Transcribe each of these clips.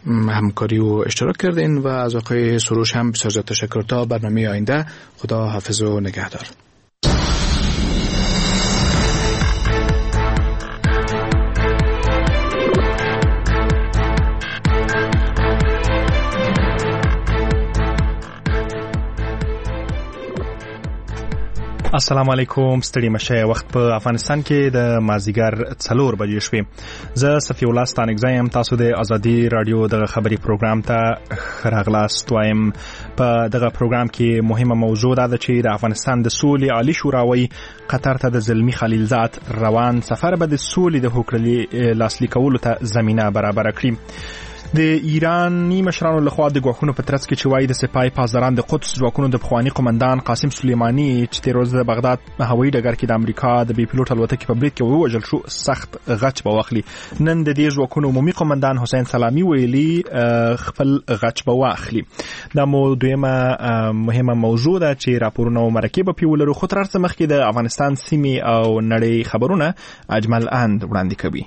همکاری و اشتراک کردین و از آقای سروش هم بسیار زیاد تشکر. تا برنامه آینده، خدا حافظ و نگهدار. السلام علیکم. ستړي مشه. وخت په افغانستان کې د مازیګر 4 بجې شوې. زه صفی الله ستانکزی یم. تاسو د ازادي رادیو د خبري پروګرام ته راغلاست وایم. په دغه پروګرام کې مهمه موضوع ده چې د افغانستان د سولې عالی شوراوي قطر ته د زلمی خلیلزاد روان سفر به د سولې د هوکړې لاسلیکولو ته زمينه برابر کړي. د ایرانی مشرانو لخوا د غوښونو په ترڅ کې چې وایي د سپاه پاسداران د قدس ځواکونو د پخوانی قومندان قاسم سلیمانی چې تیر ورځ د بغداد هوایي ډګر کې د امریکا د بي پيلوټ الوتکې په برید کې ووژل شو سخت غچ به واخلي. نن د دې ځواکونو عمومي قومندان حسین سلامی ویلي خپل غچ به واخلي. دا دویمه مهمه موضوع ده چې راپورونه او مرکه به پیولرو. خو تر څه مخکې د افغانستان سیمې او نړۍ خبرونه اجمل اند وړاندې کوي.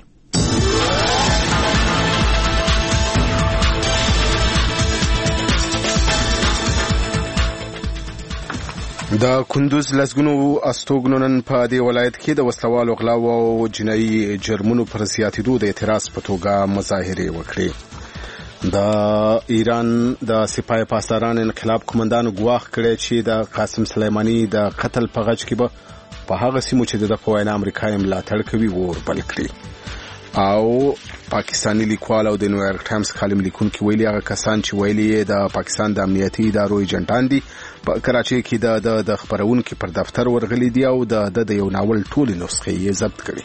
د کندوز لسګونو استوګنو نن په دې ولایت کې د وسلوالو غلاو او جنایي جرمونو پر زیاتېدو د اعتراض په توګه مظاهرې وکړې. د ایران د سپاه پاسداران انقلاب قومندان ګواښ کړی چې د قاسم سلیمانی د قتل په غچ کې به په هغه سیمو چې د په امریکا یې ملاتړ کوي اور بل کړي. او پاکستانی لیکوال او د نیویارک ټایمز کالم لیکونکي ویلي هغه کسان چې ویلي د پاکستان د امنیتي ادارو ایجنټان دي په کراچۍ کې د خبرونکو پر دفتر ورغلي دي او د یو ناول ټولې نسخې یې ضبط کړي.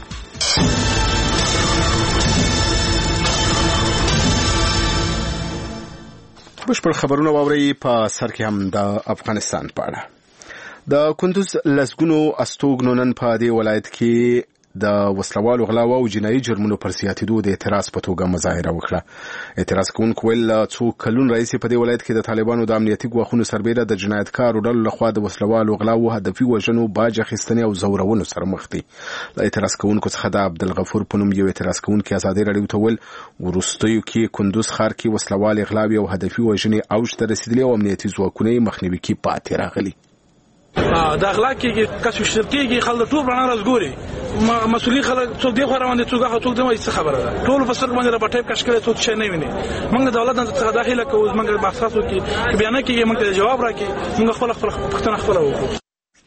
بشپړ خبرونه واوري. په سر کې هم د افغانستان په اړه د کندوز لسګونو استوګنو نن په دې ولایت کې د وسلوالو غلاو او جنایي جرمونو پر زیاتېدو د اعتراض په توګه مظاهره وکړه. اعتراض کوونکو ویل څو کلون رئیس په دې ولایت کې د طالبانو د امنیتي ګواښونو سربېره د جنایتکارو ډلو لخوا د وسلوالو غلاو، هدفي وژنو، باج اخیستنې او زورونو سره مخ دي. له اعتراض کوونکو څخه د عبدالغفور په نوم یو اعتراض کوونکی ازادي رادیو ته ویل وروستیو کې کندوز ښار کې وسلوال غلاوې او هدفي وژنې اوج ته رسیدلې او امنیتي ځواکونه یې مخنیوي کې پاتې راغلي. د اخلاق کې کس شرکیږي خلک ټول رانه راځګوري مسؤلیت خلک څوک دی خو روان دي څوک دی څه خبره ده ټول فسر باندې را پټه کش کړي څوک شي نه ویني. موږ د دولت څخه داخله کوو موږ بحثاتو کې بیان کې موږ جواب راکې موږ خپل پښتنه خپل وکړو.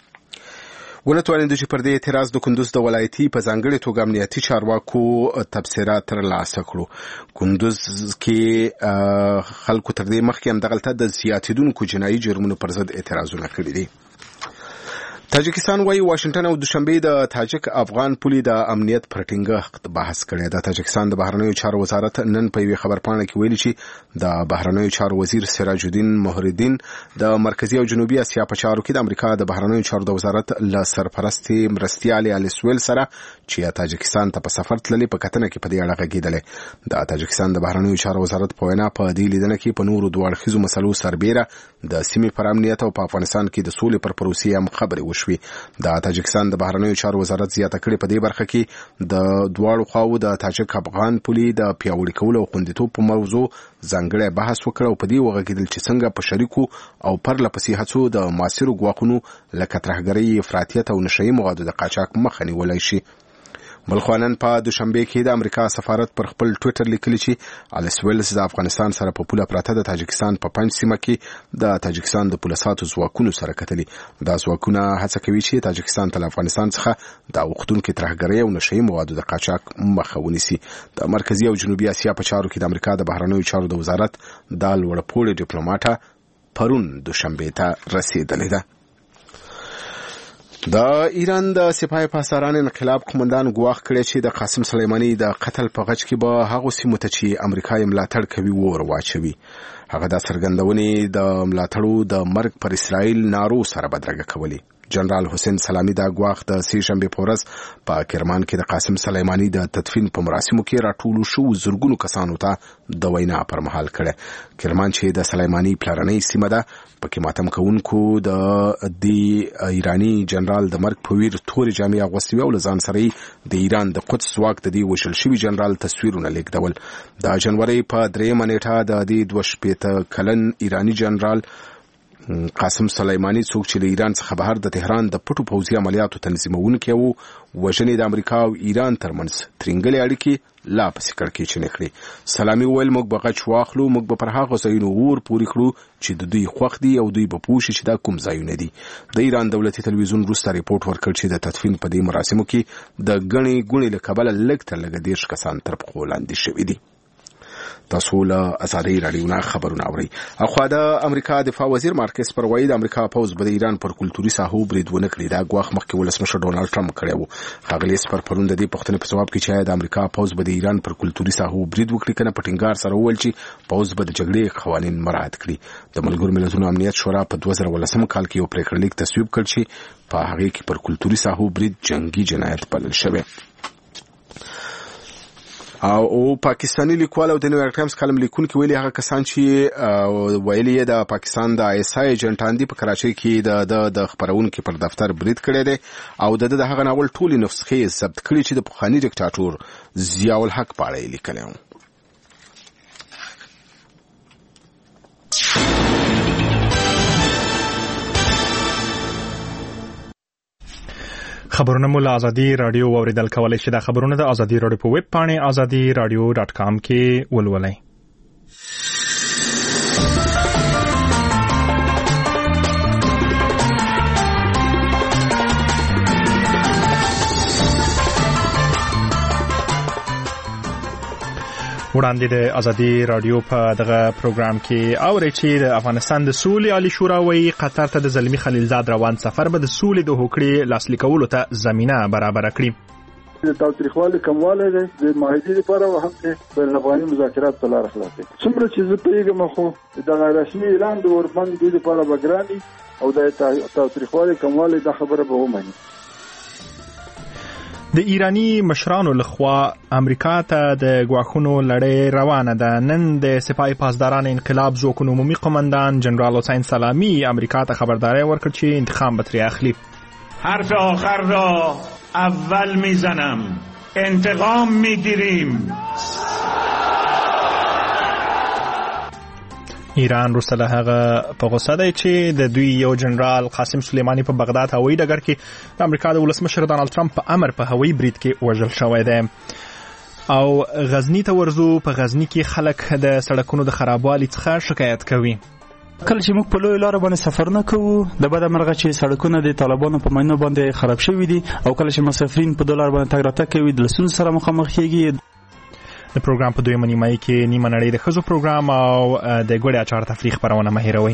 ولتوانید چې پر دې اعتراض د کندوز د ولایتي په ځانګړي توګه امنیتي چارواکو تبصرات ترلاسه کړو. کندوز کې خلکو تر دې مخکې هم دغلطه د زیاتیدونکو جنایي جرمونو پر ضد اعتراضونه کړي دي. تاجکستان وايي واشنگټن او دوشنبه د تاجک افغان پولي د امنیت پر ټینګښت بحث کړی. د تاجکستان د بهرنیو چارو وزارت نن په یوه خبرپاڼه کې ویلي چې د بهرنیو چارو وزیر سراج الدین مهردین د مرکزی او جنوبي اسیا په چارو کې د امریکا د بهرنیو چارو د وزارت له سرپرستی مرستیال الیس ویل سره چې تاجکستان ته په سفر تللی په کتنه کې په دې اړه غږیدل. د تاجکستان د بهرنیو چارو وزارت په وینا په دې لیدنه کې په نورو دوه اړخیزو مسلو سربېره د سیمې پر امنیت او په افغانستان کې د سولې پر پروسې هم خبرې وشوي. د تاجکستان د بهرنیو چارو وزارت زیاته کړې په دې برخه کې د دواړو خواو د تاجک افغان پولي د پیاوړي کولو او خوندیتوب په موضوع ځانګړی بحث وکړ او په دې وغږیدل چې څنګه په شریکو او پرله پسې هڅو د معاصرو ګواښونو لکه ترهګرۍ، افراطیت او نشهیي موادو د قاچاق مخه نیولی شي. بلخوانن په دوشنبه کې د امریکا سفارت پر خپل ټوئیټر لیکلی چې الیس ویلز د افغانستان سره په پوله پراته د تاجکستان په پنځ سیمه کې د تاجکستان د پولیساتو ځواکونو سره کتلي. دا ځواکونه هڅه کوي چې تاجکستان ته افغانستان څخه د اوښتونکو ترهګرۍ او نشهیي موادو د قاچاق مخه ونیسي. د مرکزی او جنوبي اسیا په چارو کې د امریکا د بهرنیو چارو د وزارت د لوړپوړي ډیپلوماټه پرون دوشنبه ته رسیدلې ده. د ایران د سپاه پاسداران انقلاب قومندان ګواښ کړی چې د قاسم سلیمانی د قتل په غچ کې به هغه سیمو ته چې امریکا یې ملاتړ کوي اور واچوي. هغه د څرګندونې د ملاتړو د مرګ پر اسرائیل نارو سره بدرګه کولی. جنرال حسین سلامي دا غواخ د سې شنبه په ورځ په کرمان کې د قاسم سلیماني د تدفین په مراسمو کې راټول شو زرګونو کسانو ته د وینا پر مهال کړه. کرمان چې د سلیماني پلارنۍ سیمه ده پکې ماتم کوونکو د ایرانی جنرال د مرګ په ویر توري جامې اغوستي او لزان سره د ایران د قدس واک د دی وشل شوی جنرال تصویرونه لیکدول. د جنوري په 3 نیټه د دې 2 کلن ایرانی جنرال قاسم سلیماني څوک چې د ایران څخه بهر د تهران د پټو پوځي عملیاتو تنظیمونکي وو وژنې د امریکا او ایران ترمنځ ترنګلې اړیکې لا پسې کړکېچنې کړې. سلامي وویل موږ به غچ واخلو، موږ به پر هغه ځایونو اور پورې کړو چې د دوی خوښ دي او دوی به پوه شي چې دا کوم ځایونه دي. د ایران دولتي تلویزیون وروسته ریپورټ ورکړ چې د تدفین په دې مراسمو کې د ګڼې ګوڼې له کبله لږ تر لږه 10 کسان تر پښو لاندې شوي دي. تاسو له ازادي رادیو نه خبرونه اورئ. اخوا د امریکا دفاع وزیر مارکس پر وایي د امریکا پوز به د ایران پر کلتوري ساحو برید ونه کړي. دا غواخ مخکې ولسمشر ډونالد ټرمپ کړی وو. ښاغلی سپر پرون د دې پوښتنې په ځواب کې چې د امریکا پوز به د ایران پر کلتوري ساحو برید وکړي کنه په ټینګار سره وویل چې پوز به د جګړې قوانین مراعات کړي. د ملګرو ملتونو امنیت شورا په 2018 کال کې یو پریکړه لیک تصویب کړ چې په هغه کې پر کلتوري ساحو برید جنگي جنایت بلل شوی. او پاکستانی لیکوال او د نیویارک ټایمز کالم لیکونکي ویلي هغه کسان چې ویلي د پاکستان د آی اس آی ایجنټان دي په کراچۍ کې د خبرونکو پر دفتر برید کړی دی او د هغه ناول ټولې نسخې ثبت کړي چې د پخوانی ډیکټاتور ضیاء الحق په اړه لیکلی و. خبرونه مو له ازادي رادیو اوریدل کولای شي. د خبرونه د ازادي رادیو په ویب پاڼه azadiradio.com کې ولولئ. وړاندې د ازادي رادیو په دغه پروګرام کې اورئ چې د افغانستان د سولې عالی شورا وایي قطر ته د زلمی خلیلزاد روان سفر به د سولې د هوکړې لاسلیک کولو ته زمینه برابر کړي. د تاوتریخوالي کموالی دی د معاهدې لپاره هم د بین الافغاني مذاکرات په لاره خلاصوي. څومره چې زه پوهېږم خو دغه رسمي اعلان د اوربند دوی لپاره به ګراني او د تاوتریخوالي کموالی دا خبره به ومني. د ایرانی مشرانو لخوا امریکا ته د ګواښونو لړۍ روانه ده. نن د سپاه پاسداران انقلاب ځواکونو عمومي قماندان جنرال حسین سلامی امریکا ته خبرداری ورکړ چې انتقام به ترې اخلي. حرف آخر را اول میزنم، انتقام میگیریم. ایران وروسته له هغه په غوسه دی چې د دوی یو جنرال قاسم سلیماني په بغداد هوایي ډګر کې د امریکا د ولسمشر ډانلډ ټرمپ په امر په هوایي برید کې وژل شوی دی. او غزنی ته ورځو. په غزنی کې خلک د سړکونو د خرابوالي څخه شکایت کوي. کله چې موږ په لوی لار باندې سفرونه کوو د بده مرغه چې سړکونه د طالبانو په ماینو باندې خراب شوي دي او کله چې مسافرین په دولار باندې تګ راتګ کوي د لسونو سره مخامخ کېږي. د پروګرام په دویمه نیمایي کې نیمه نړۍ د ښځو پروګرام او د ګوړې اچار تفریح خپرونه مه هېروئ.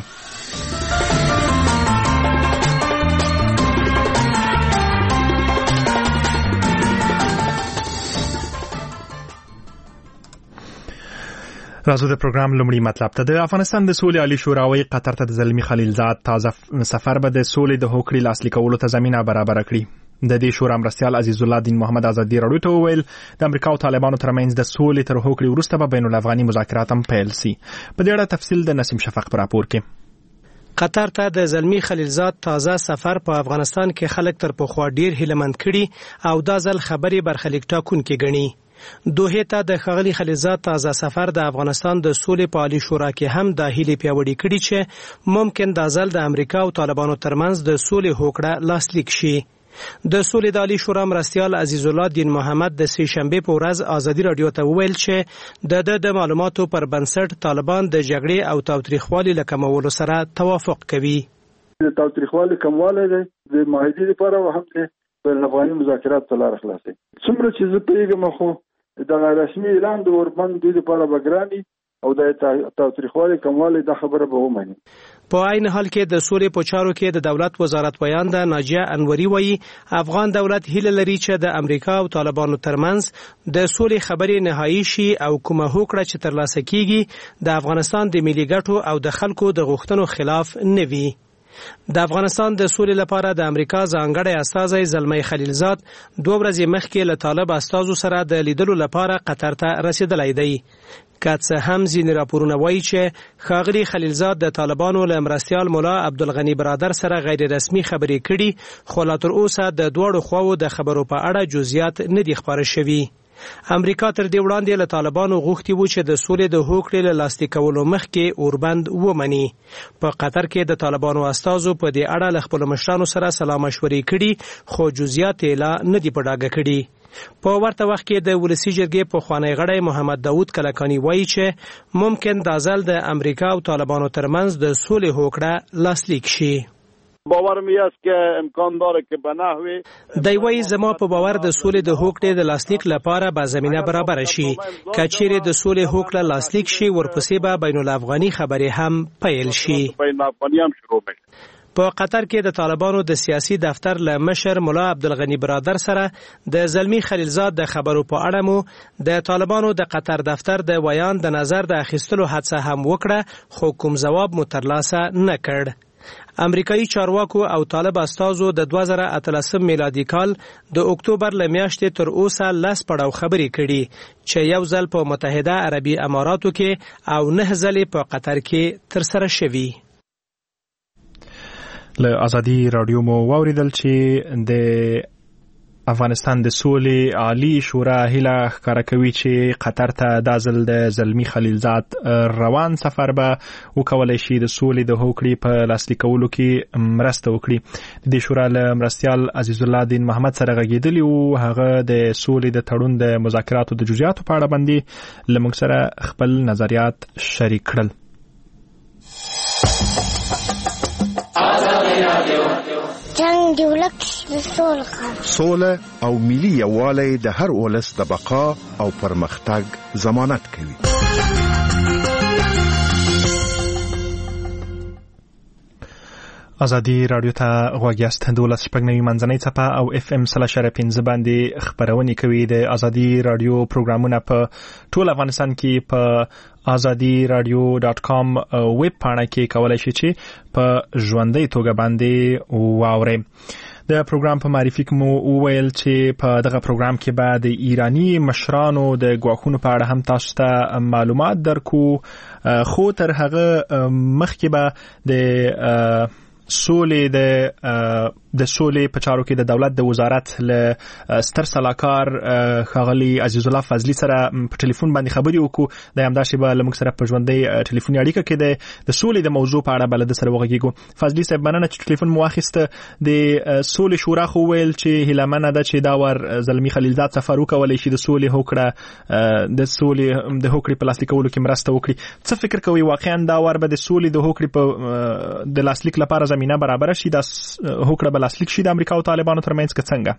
راځو د پروګرام لومړی مطلب ته. د افغانستان د سولې عالی شورا وایي قطر ته د زلمی خلیلزاد تازه سفر به د سولې د هوکړې لاسلیک کولو ته زمینه برابر کړي. د دې شورا مرستیال عزیز الله دین محمد ازادي رادیو ته وویل د امریکا او طالبانو ترمنځ د سولې تر هوکړې وروسته به بین الافغاني مذاکرات هم پیل شي. په دې اړه تفصیل د نسیم شفق په راپور کې. قطر ته د زلمی خلیلزاد تازه سفر په افغانستان کې خلک تر پخوا ډیر هیلمند کړي او دا ځل خبري برخلیک ټاکونکي ګڼي. دوه ته د ښاغلي خلیلزاد تازه سفر د افغانستان د سولې په عالی شورا کې هم د هیلې پیاوړې کړي چې ممکن دا ځل د امریکا او طالبانو ترمنځ د سولې هوکړه لاسلیک شي. د سولې د عالی شورا مرستیال عزیز الله دین محمد د سې شنبه په ورځ ازادي رادیو ته وویل چې د معلوماتو پر بنسټ طالبان د جګړې او تاوتریخوالي له کمولو سره توافق کوي. د تاوتریخوالي کموالی دی د معاهدې لپاره هم د بین الافغاني مذاکرات په لاره خلاصوي. څومره چې زه پوهېږم خو دغه رسمي اعلان د اوربند دوی لپاره به ګراني او د تاوتریخوالي کموالی دا خبره به ومني. په عین حال کې د سولې په چارو کې د دولت وزارت ویانده ناجیه انوري وایي افغان دولت هیله لري چې د امریکا او طالبانو ترمنځ د سولې خبرې نهایی شي او کومه هوکړه چې ترلاسه کیږي د افغانستان د ملي ګټو او د خلکو د غوښتنو خلاف نه وي. د افغانستان د سولې لپاره د امریکا ځانګړی استازی زلمی خلیلزاد 2 ورځې مخکې له طالب استازو سره د لیدلو لپاره قطر ته رسیدلی دی. که څه هم ځینې راپورونه وایي چې ښاغلي خلیلزاد د طالبانو له مرستیال ملا عبدالغني برادر سره غیر رسمي خبرې کړي، خو لا تر اوسه د دواړو خواو د خبرو په اړه جزئیات نه دي خپاره شوي. امریکا تر دې وړاندې له طالبانو غوښتي وو چې د سولې د هوکړې له لاسلیک کولو مخکې اوربند ومني. په قطر کې د طالبانو استازو په دې اړه له خپلو مشرانو سره سلا مشورې کړي، خو جزئیات یې لا نه دي په ډاګه کړي. په ورته وخت کې د ولسی جرګې پخوانی غړی محمد داود کلکانی وایي چې ممکن دا ځل د امریکا او طالبانو ترمنځ د سولې هوکړه لاسلیک شي. باور می است که امکان داره که به نحوی دی وایي زما په باور د سولې د هوکړې د لاسلیک لپاره به زمینه برابر شي. که چیرې د سولې هوکړه لاسلیک شي، ورپسې به بین الافغاني خبرې هم پیل شي. په قطر کې د طالبانو د سیاسي دفتر له مشر ملا عبدالغني برادر سره د زلمی خلیلزاد د خبرو په اړه مو د طالبانو د قطر دفتر د ویان د نظر د اخیستلو هڅه هم وکړه، خو کوم ځواب مو ترلاسه نه کړ. امریکایي چارواکو او طالب استازو د 2018 میلادي کال د اکتوبر له میاشتې تر اوسه 10 پړاو خبرې کړي چې یو ځل په متحده عربي اماراتو کې او 9 ځلې په قطر کې ترسره شوي. له ازادي رادیو مو واوریدل چې د افغانستان د سولې عالی شورا هیله ښکاره کوي چې قطر ته د ځل د زلمی خلیلزاد روان سفر به وکولای شي د سولې د هوکړې په لاسلیک کولو کې مرسته وکړي. د دې شورا له مرستیال عزیز الله دین محمد سره غږیدلی او هغه د سولې د تړون د مذاکراتو د جزئیاتو په اړه باندې له موږ سره خپل نظریات شریک کړل. جنگ دی ولک د سوله او ملي یووالی د هر ولس د بقا او پرمختګ ضمانت کوي. ازادي رادیو ته غوږ یاست. 12 منځنۍ څپه او FM 3.5 باندې خبرونه کوي. د ازادي رادیو پروګرامونه په ټول افغانستان کې په azadi.radio.com ویب پاڼه کې کولای شئ چې په ژوندۍ توګه باندې واورئ. د پروګرام په معرفي کې مو وویل چې په دغه پروګرام کې به د ایرانی مشرانو د ګواښونو په اړه هم تاسو ته معلومات درکو، خو تر هغه مخکې به د سولې د سولې په چارو کې د دولت د وزارت له ستر سلاکار ښاغلي عزیز الله فضلي سره په ټلیفون باندې خبرې وکړو. د همداسې به له موږ سره په ژوندۍ ټلیفوني اړیکه کې د سولې د موضوع په اړه به له ده سره وغږېږو. فضلي صاحب، مننه چې ټلیفون مو واخیسته. د سولې شورا خو ویل چې هیلهمنه ده چې دا ور زلمی خلیلزاد سفر وکولی شي د سولې هوکړې په لاسلیک کولو کې مرسته وکړي. څه فکر کوئ واقعا دا ور به د سولې د هوکړې په د لاسلیک لپاره زمینه برابره شي، دا هوکړه لاسلیک شي د امریکا او طالبانو ترمنځ که څنګه؟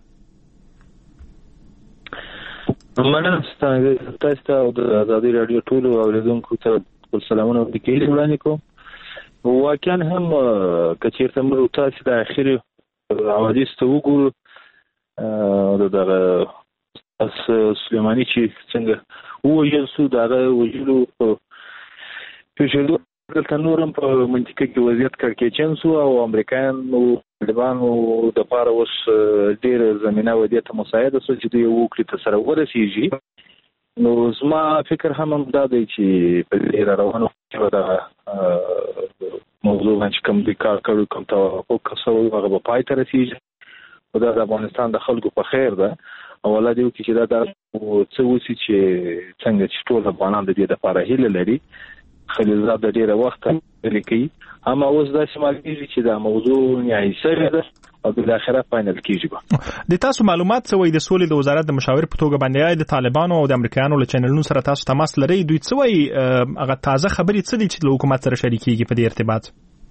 مننه تاسو ته او د ازادي رادیو ټولو اوریدونکو ته خپل سلامونه وړاندې کوم. واقعا هم که چېرته موږ تاسو د اخري حوادث ته وګورو، دغه سلیماني چې څنګه ووژل سو، دغه وژلو پېښېدو دلته نورم په منطقه کې وضعیت کړکېچن سو او امریکایانو طالبانو دپاره اوس ډېره زمینه وضعیت مساعده سو چې دوی وکړي ته سره ورسېږي. نو زما فکر هم دا دی چې په دې را روانو کې به دغه موضوع باندې کوم دوی کار کړی، کوم توافق شوی هغه به پای ته رسېږي. خو دا د افغانستان د خلکو په خیر ده او الله دې وکړي چې دا څه وشي چې څنګه چې ټول افغانان د دې دپاره هیله لري. خلیلزاد د ډیره وخت لیکي، اما اوس دا شمالېږي چې دا موضوع نهایي شوې ده او بالاخره فاینل کیږي. د تاسو معلومات څه وایي د سولې د وزارت د مشاور په توګه باندې د طالبانو او د امریکایانو له چینلونو سره تاسو تماس لرئ؟ دوی څه وایي؟ هغه تازه خبرې څه دي چې له حکومت سره شریکېږي په دې ارتباط؟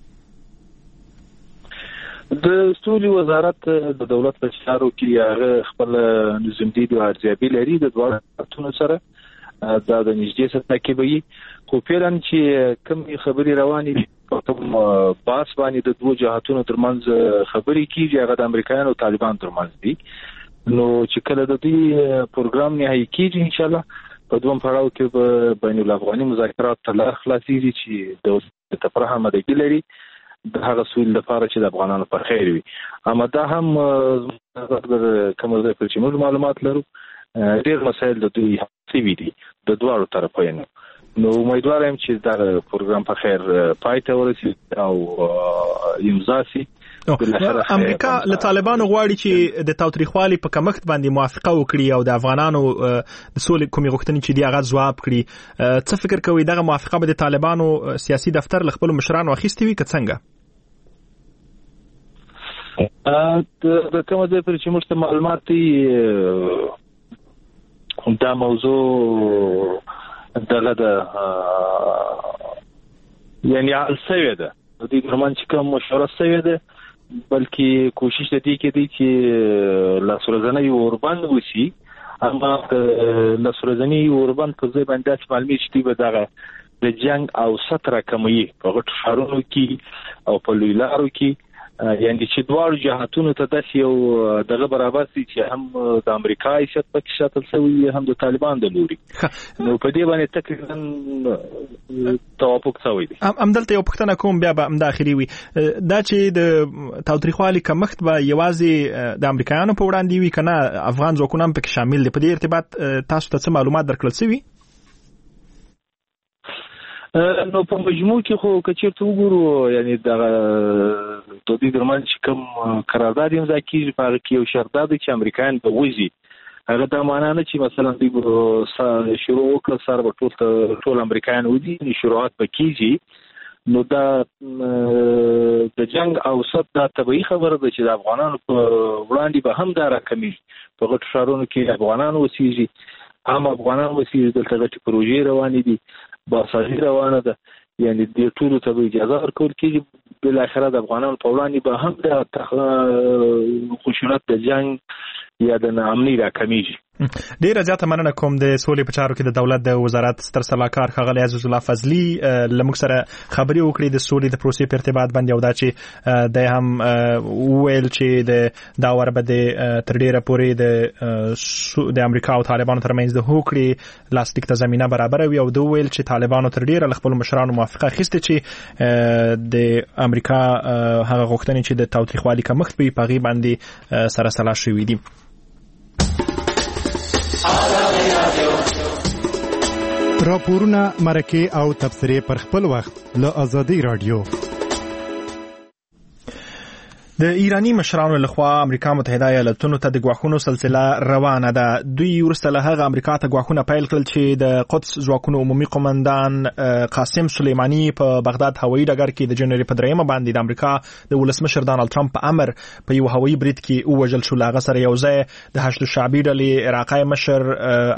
د سولې وزارت د دولت په چارو کې هغه خپل نظامدید او ارزیابي لري د دوه وزارتونو سره، دا د نږدې سره تعقیبوي. خو فعلا چې کوم خبرې روانې دي کوم باس باندې د دوه جهاتونو ترمنځ خبرې کیږي، هغه د امریکایانو او طالبان ترمنځ دي. نو چې کله د دې پروګرام نهایي کیږي ان شاء الله په دوم پړاو کې به بین الافغاني مذاکرات ته لار خلاصېږي چې د تفرح مدګي لري د هغه سویل لپاره چې د افغانانو په خیر وي. اما دا هم کوم ځای پر چې موږ معلومات لرو ډېر مسایل د دوی سوي دي د دواړو طرفینو. نو امیدوار یم چې دا پروګرام په خیر پای ته ورسېږي او امضا شي. امریکا له طالبانو غواړي چې د تاوتریخوالي په کمښت باندې موافقه وکړي او د افغانانو د سولې کومې غوښتنې چې دی هغه ځواب کړي. څه فکر کوي دغه موافقه به د طالبانو سیاسي دفتر له خپلو مشرانو اخیستې وي که څنګه؟ د کوم ځای پر چې موږ ته معلومات دي دا موضوع دغه د یعنی حل شوې ده د دې ترمن چې کوم مشوره شوې ده بلکې کوشش دې کې دي چې لاسورزنۍ اوربند وشي. اما لاسورزنۍ اوربند په ځای باندې معلومي چې به دغه د جنگ او ستر کموي په غټ شهرونو کې او په لوی لارو کې یعنی چې دواړو جهاتونو ته داسې یو دغه برابر شي چې هم د امریکا حیثیت پکې شاتل شوی هم د طالبان د لوري. نو په دې باندې تقریبا توافق شوی دی. همدلته یو پوښتنه کوم بیا به همدا اخري وي دا چې د تاوتریخوالي کمښت به یوازې د امریکایانو په وړاندې وي که نه افغان ځواکونه هم پکې شامل دي؟ په دې ارتباط تاسو ته څه معلومات درکړل شوي؟ نو په مجموع کې خو که چېرته وګورو یعنی دغه د دوی ترمنځ چې کوم قرارداد امضا کېږي په هغه کې یو شرط دا دی چې امریکایان به وځي. هغه دا معنا نه چې مثلا دوی به شروع وکړه سر به ټول امریکایان وځي شروعات به کېږي. نو دا د جنگ او صد دا طبیعي خبره ده چې د افغانانو په وړاندې به هم دا راکمیږي. په غټو ښارونو کې افغانان اوسېږي هم افغانان اوسېږي دلته غټې پروژې روانې دي باسازي روانه ده یعنی د ټولو ته به اجازه ورکول کېږي. بالاخره د افغانانو په وړاندې به هم د خشونت د جنگ یا د ناامنۍ راکمیږي. ډیره زیاته مننه کوم د سولې په چارو کې د دولت د وزارت ستر سلاکار ښاغلی عزیز الله فضلي له موږ سره خبرې وکړې د سولې د پروسې په ارتباط باندې او دا چې دی هم وویل چې دا وار به تر ډیره پورې د امریکا او طالبانو ترمنځ د هوکړې لاسلیک ته زمینه برابروي او دا وویل چې طالبانو تر ډیره له خپلو مشرانو موافقه اخیستې چې د امریکا هغه غوښتنې چې د تاوتریخوالي کمښت وي په هغې باندې سره سلا شوي دي. راپورونه مرکه او تبصرې پر خپل وخت له آزادي رادیو. د ایرانی مشرانو لخوا امریکا متحده ایالاتونو ته د غواخونو سلسله روانه ده. دوی ورسته له هغه امریکا ته غواخونه پیل کړل چې د قدس ځواکونو عمومي قومندان قاسم سلیمانی په بغداد هوایي ډګر کې د جنوري په 3 باندې د امریکا د ولسمشر ډانلډ ټرمپ په امر په یو هوایي برید کې ووژل شو. هغه سره یو ځای د حشد الشعبي ډلې عراقي مشر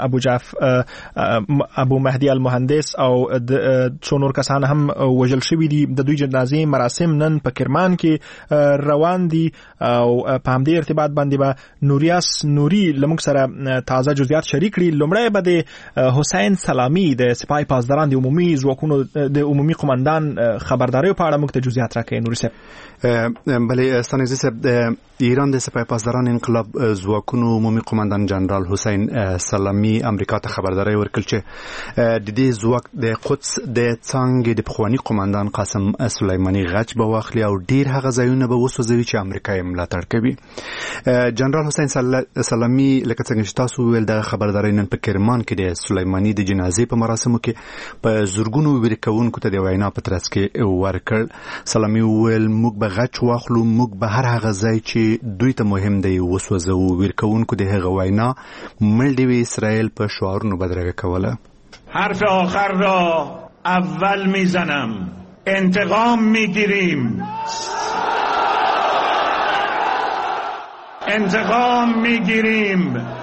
ابو مهدي المهندس او د څو نور کسان هم وژل شوي دي. د دوی جنازې مراسم نن په کرمان کې روان دي او په همدې ارتباط باندې به نوریاس نوري لمک سره تازه جزئیات شریک کړي. لومړی به د حسین سلامی د سپاه پاسداران د عمومي ځواکونو د عمومي قومندان خبرداري په اړه موږ ته جزئیات راکړي. نوري صاحب بله ستانګزی صاحب د ایران د سپاه پاسداران انقلاب ځواکونو عمومي قومندان جنرال حسین سلامی امریکا ته خبرداري ورکړه چې د دې ځواک د قدس د څنګه د پخوانی قومندان قاسم سلیمانی غچ به واخلي او ډیر هغه ځایونه به وسوځوي چې امریکا یې ملاتړ کوي. جنرال حسین سلامی لکه څنګه چې تاسو ویل د خبرداري نن په کرمان کې د سلیمانی د جنازې په مراسمو کې په زورګونو ویریکونکو ته د وینا په ترڅ کې ورکړ. سلامی ویل موږ به غچ واخلو، موږ به هر هغه ځای چې دوی ته مهم دی وسوځو. ویرکونکو د هغه وینا ملډوي اسرائیل په شعارونو بدرګه کوله. حرف آخر را اول میزنم، انتقام میگیریم، انتقام میگیریم،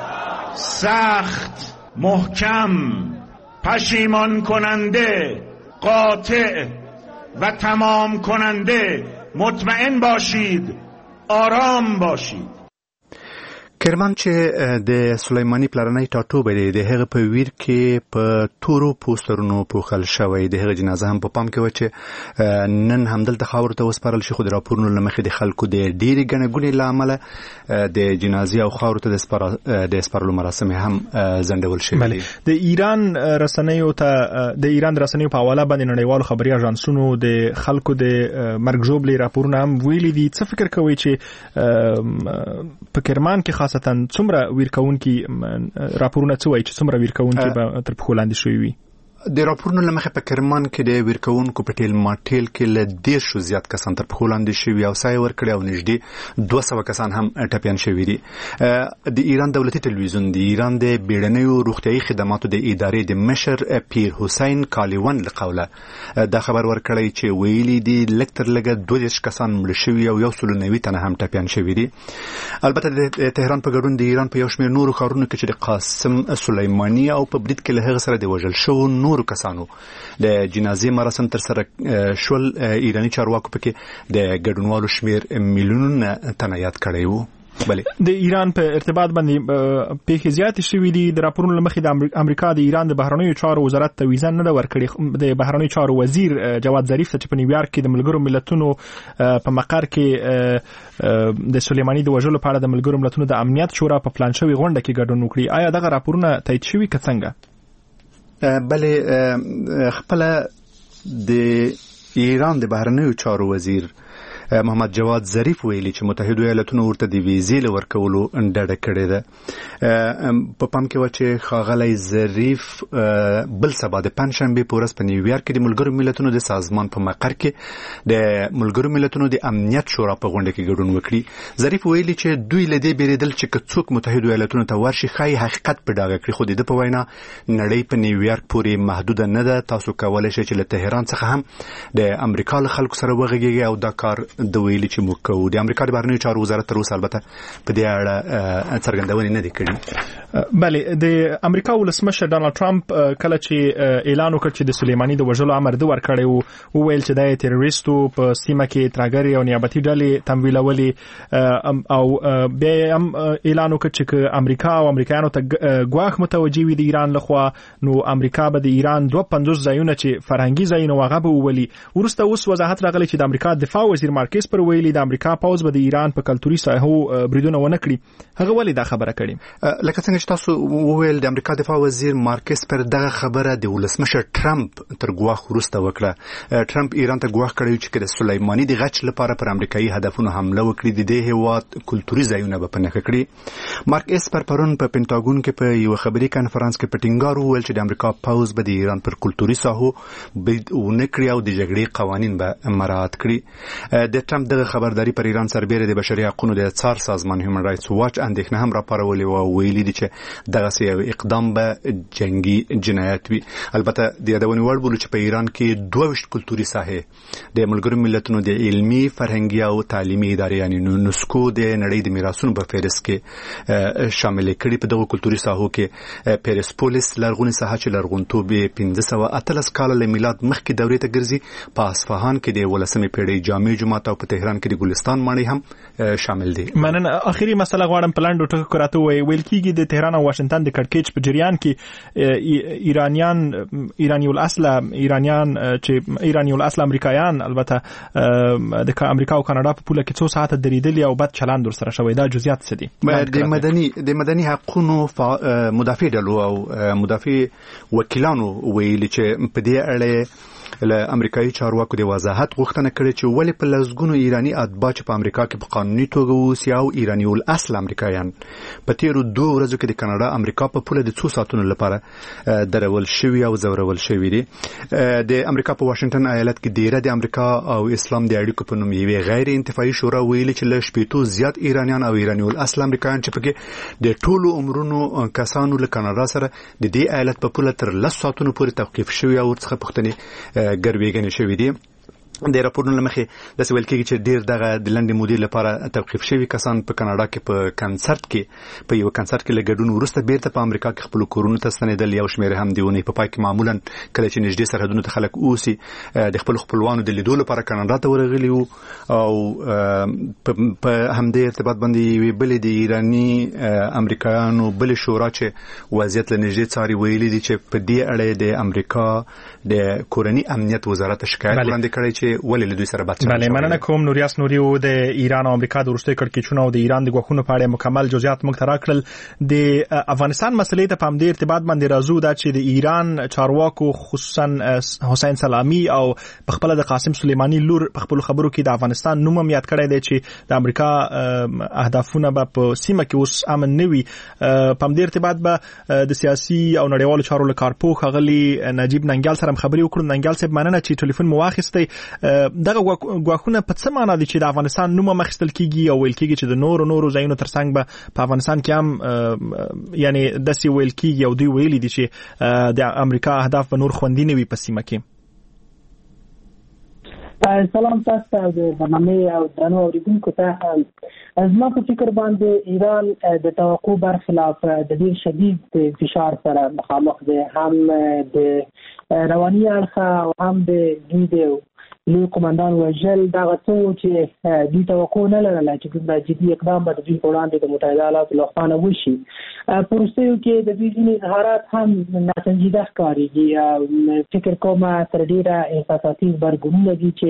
سخت، محکم، پشیمان کننده، قاطع و تمام کننده. مطمئن باشید، آرام باشید. کرمان چې د سلیمانی پلرنۍ ټاټوبه دی د هغه په ویر کې په تورو پوسټرونو پوښل شوی د هغه جنازه هم په پام کې و چې نن همدلته خاور ته وسپارل شي خو د راپورونو لمخې د خلکو د ډېری ګڼګونې له امله د جنازې او خاور ته د سپارلو مراسم هم ځنډول شوي دي. د ایران رسنیو په حواله باندې نړیوالو خبري اژانسونو د خلکو د مرګ ژوبلې راپورونه هم ویلي دي. څه فکر کوي چې په کرمان کې خاصتا څومره ویرکونکي راپورونه څه وایي چې څومره ویرکونکي به تر پښو لاندې شوي وي؟ د راپورونو لمخه په کرمان کې د ویرکونکو په ټیل ماټیل کې له 10 زیات کسان تر پښو لاندې شوي او سای ورکړي او نږدې 200 کسان هم ټپيان شوي دي. د ایران دولتي ټلویزیون د ایران د بیړنیو روغتيایي خدماتو د ادارې د مشر پیر حسین کالیون له قوله دا خبر ورکړی چې ویلي دي لکتر لګه 12 کسان مړ شوي او 190 تنه هم ټپيان شوي دي. البته د تهران په ګډون د ایران په یو شمېر نورو ښارونو کې چې د قاسم سلیمانی او په برید کې له هغه سره د وژل شو نورو کسانو د جنازې مراسم تر سره شول. ایرانی چارواکو پکې د ګډونوالو شمیر میلیونونه تنه یاد کړی وو. د ایران په ارتباط باندې پیښې زیاتې شوې دي. د راپورونو لمخې د امریکا د ایران د بهرنیو چارو وزارت ته ویزه نه ده ورکړې. د بهرنیو چارو وزیر جواد ظریف ته چې په نیویارک کې د ملګرو ملتونو په مقر کې د سلیمانی د وژلو په اړه د ملګرو ملتونو د امنیت شورا په پلان شوی غونډه کې ګډون وکړي. آیا دغه راپورونه تایید شوي که څنګه؟ بله خپل د ایران د بهرنیو چارو وزیر محمد جواد ظریف ویلي چې متحده ایالاتونو ورته د ویزې ورکولو ډډه کړې ده. په پام کې و چې ښاغلی ظریف بل سبا د پنجشنبې په ورځ په نیویارک کې د ملګرو ملتونو د سازمان په مقر کې د ملګرو ملتونو د امنیت شورا په غونډه کې ګډون وکړي. ظریف ویلي چې دوی له دې بیریدل چې که څوک متحده ایالاتونو ته ورشي ښایي حقیقت په ډاګه کړي خو د ده په وینا نړۍ په نیویارک پورې محدوده نه ده. تاسو کولی شئ چې له تهران څخه هم د امریکا له خلکو سره وغږیږئ او دا کار د ویلي چې موږ کوو. د امریکا د بهرنیو چارو وزارت تر اوسه البته په دې اړه څرګندونې نه دي کړې. بله د امریکا ولسمشر ډانلډ ټرمپ کله چې اعلان وکړ چې د سلیمانی د وژلو امر ده ورکړی وو وویل چې د تروریستو په سیمه کې ترهګرې او نیابتي ډلې تمویلولې او بیا هم اعلان وکړ چې امریکا او امریکایانو ته ګواښ متوجه وي د ایران لخوا نو امریکا به د ایران 250 ځایونه چې فرهنګي ځایونه هغه به وولي. وروسته اوس وضاحت راغلی چې د امریکا دفاع وزیر مارکس پر ویلي د امریکا پوز به د ایران په کلتوري ساحو بریدونه ونه کړي. هغه ولې دا خبره کړې؟ لکه څنګه چې تاسو وویل د امریکا دفاع وزیر مارکس پر دغه خبره د ولسمشر ټرمپ تر ګواښ وروسته وکړه. ټرمپ ایران ته ګواښ کړی چې د سلیمانی د غچ لپاره پر امریکایي هدفونو حمله وکړي د دې هیواد کلتوري ځایونه به په نښه کړي. مارکس پرون په پینټاګون کې په یو خبري کانفرنس کې په ټینګار وویل چې د امریکا پوز به د ایران پر کلتوري ساحو برید ونه کړي او د جګړې قوانین به مراعات کړي. د ټرمپ دغه خبرداري پر ایران سربېره د بشري حقوقو د څار سازمان هیومن رائټس واچ اندېښنه هم راپارولې او ویلي دي چې دغه یو اقدام به جنگي جنایت وي. البته د یادونې وړ بولو چې په ایران کې 22 کلتوري ساحې د ملګرو ملتونو د علمي فرهنګي او تعلیمي ادارې یعنی یونسکو د نړۍ د میراثونو په فهرست کې شامل کړي. په دغه کلتوري ساحو کې پیرسپولیس لرغونی ساحه چې لرغونتوب 1513 کال له میلاد مخکې دورې ته ګرځي. په اصفهان کې د 18مې پیړۍ جامع جومات او په تهران کې د ګلستان ماڼۍ هم شامل دي. مننه. اخیری مسله غواړم په لاندو ټکو راته ویل کېږي د تهران او واشنگټن د کړکېچ په جریان کې ایرانی الاصل امریکایان البته د امریکا او کاناډا په پوله کې 2 ساعته درېدلي او بد چلند ورسره شوی. دا جزئیات څه دي؟ د مدني حقوقو مدافع ډلو او مدافع وکیلانو ویلي چې په دې اړه له امریکایي چارواکو د وضاحت غوښتنه کړې چې ولې په لږګونو ایرانی اتباع چې په امریکا کې په قانوني توګه اوسي او ایرانی الاصل امریکایان په تیرو 2 ورځو کې د کاناډا امریکا په پوله د 2 ساعتونو لپاره درول شوی او زورول شوی دي. د امریکا په واشنگټن ایالت کې ډیره د امریکا او اسلام د اړیکو په نوم یوه غیر انتفاعي شورا ویلي چې له 80 زیات ایرانیان او ایرانی الاصل امریکایان چې پکې د ټولو عمرونو کسانو له کاناډا سره د دې ایالت په پوله تر 10 ساعتونو پورې توقيف شوی او ورڅخه پښتني ګرویګنې شوې دي. د راپورونو لمخې د سویل کې چې ډیر دغه د لنډې مودې لپاره توقيف شوی کسان په کاناډا کې په کنسرت کې په یو کنسرت کې لګډون ورسته بیرته په امریکا کې خپل کورونو ته ستنیدل. یو شمېر هم دیونه په پای کې معمولا کله چې نږدې سرحدونو ته خلک اوسي د خپل خپلوانو د لیدو لپاره کاناډا ته ورغلي وو او په همدې ارتباط باندې وی بل د ایرانی امریکایانو بل شورا چې وضعیت له نږدې څاري ویلي دي چې په دې اړه د امریکا د کورنی امنیت وزارت شکایت وړاندې کړی چې ولې له دوی سره بحث. بله مننه کوم نوریاس نوري او د ایران او امریکا د وروستي کړکېچونو او د ایران د غوښتنو په اړه مکمل جزئیات موږ ته راکړل. د افغانستان مسلې ته په همدې ارتباط باندې راځو دا چې د ایران چارواکو خصوصا حسین سلامي او په خپل د قاسم سلیمانی لور په خپل خبرو کې د افغانستان نوم هم یاد کړی دی چې د امریکا اهدافونه به په سیمه کې اوس امن نه وي. په همدې ارتباط به د سیاسي او نړیوالو چارو له کارپوه ښاغلي نجیب ننګیال سره خبرې وکړو. ننګیال صاحب مننه چې ټلیفون مو واخیستی. دغه غواخونه په څه معنی دي چې د افغانستان نوم مخستل کیږي او ویل کیږي چې د نورو ځایونو ترڅنګ به په افغانستان کې هم یعنی داسې ویل کیږي او دوی ویلي دي چې د امریکا اهداف به نور خوندي نه وي په سیمه کې. سلام تاسو ته د برنامه او درنو اوریدونکو ته. زما په فکر باندې ایران د توقع برخلاف د ډیر شدید فشار سره مخامخ دی، هم د رواني اړخ او هم د دوی لوی قومندان وژل دغه څه چې دوی توقع نه لرله چې کوم جدي اقدام به د دوی په وړاندې د متحده ایالاتو لخوا نه وشي. په وروستیو کې د دوی ځینې اظهارات هم ناسنجیده ښکارېږي. فکر کوم تر ډېره احساساتي غبرګونونه دي چې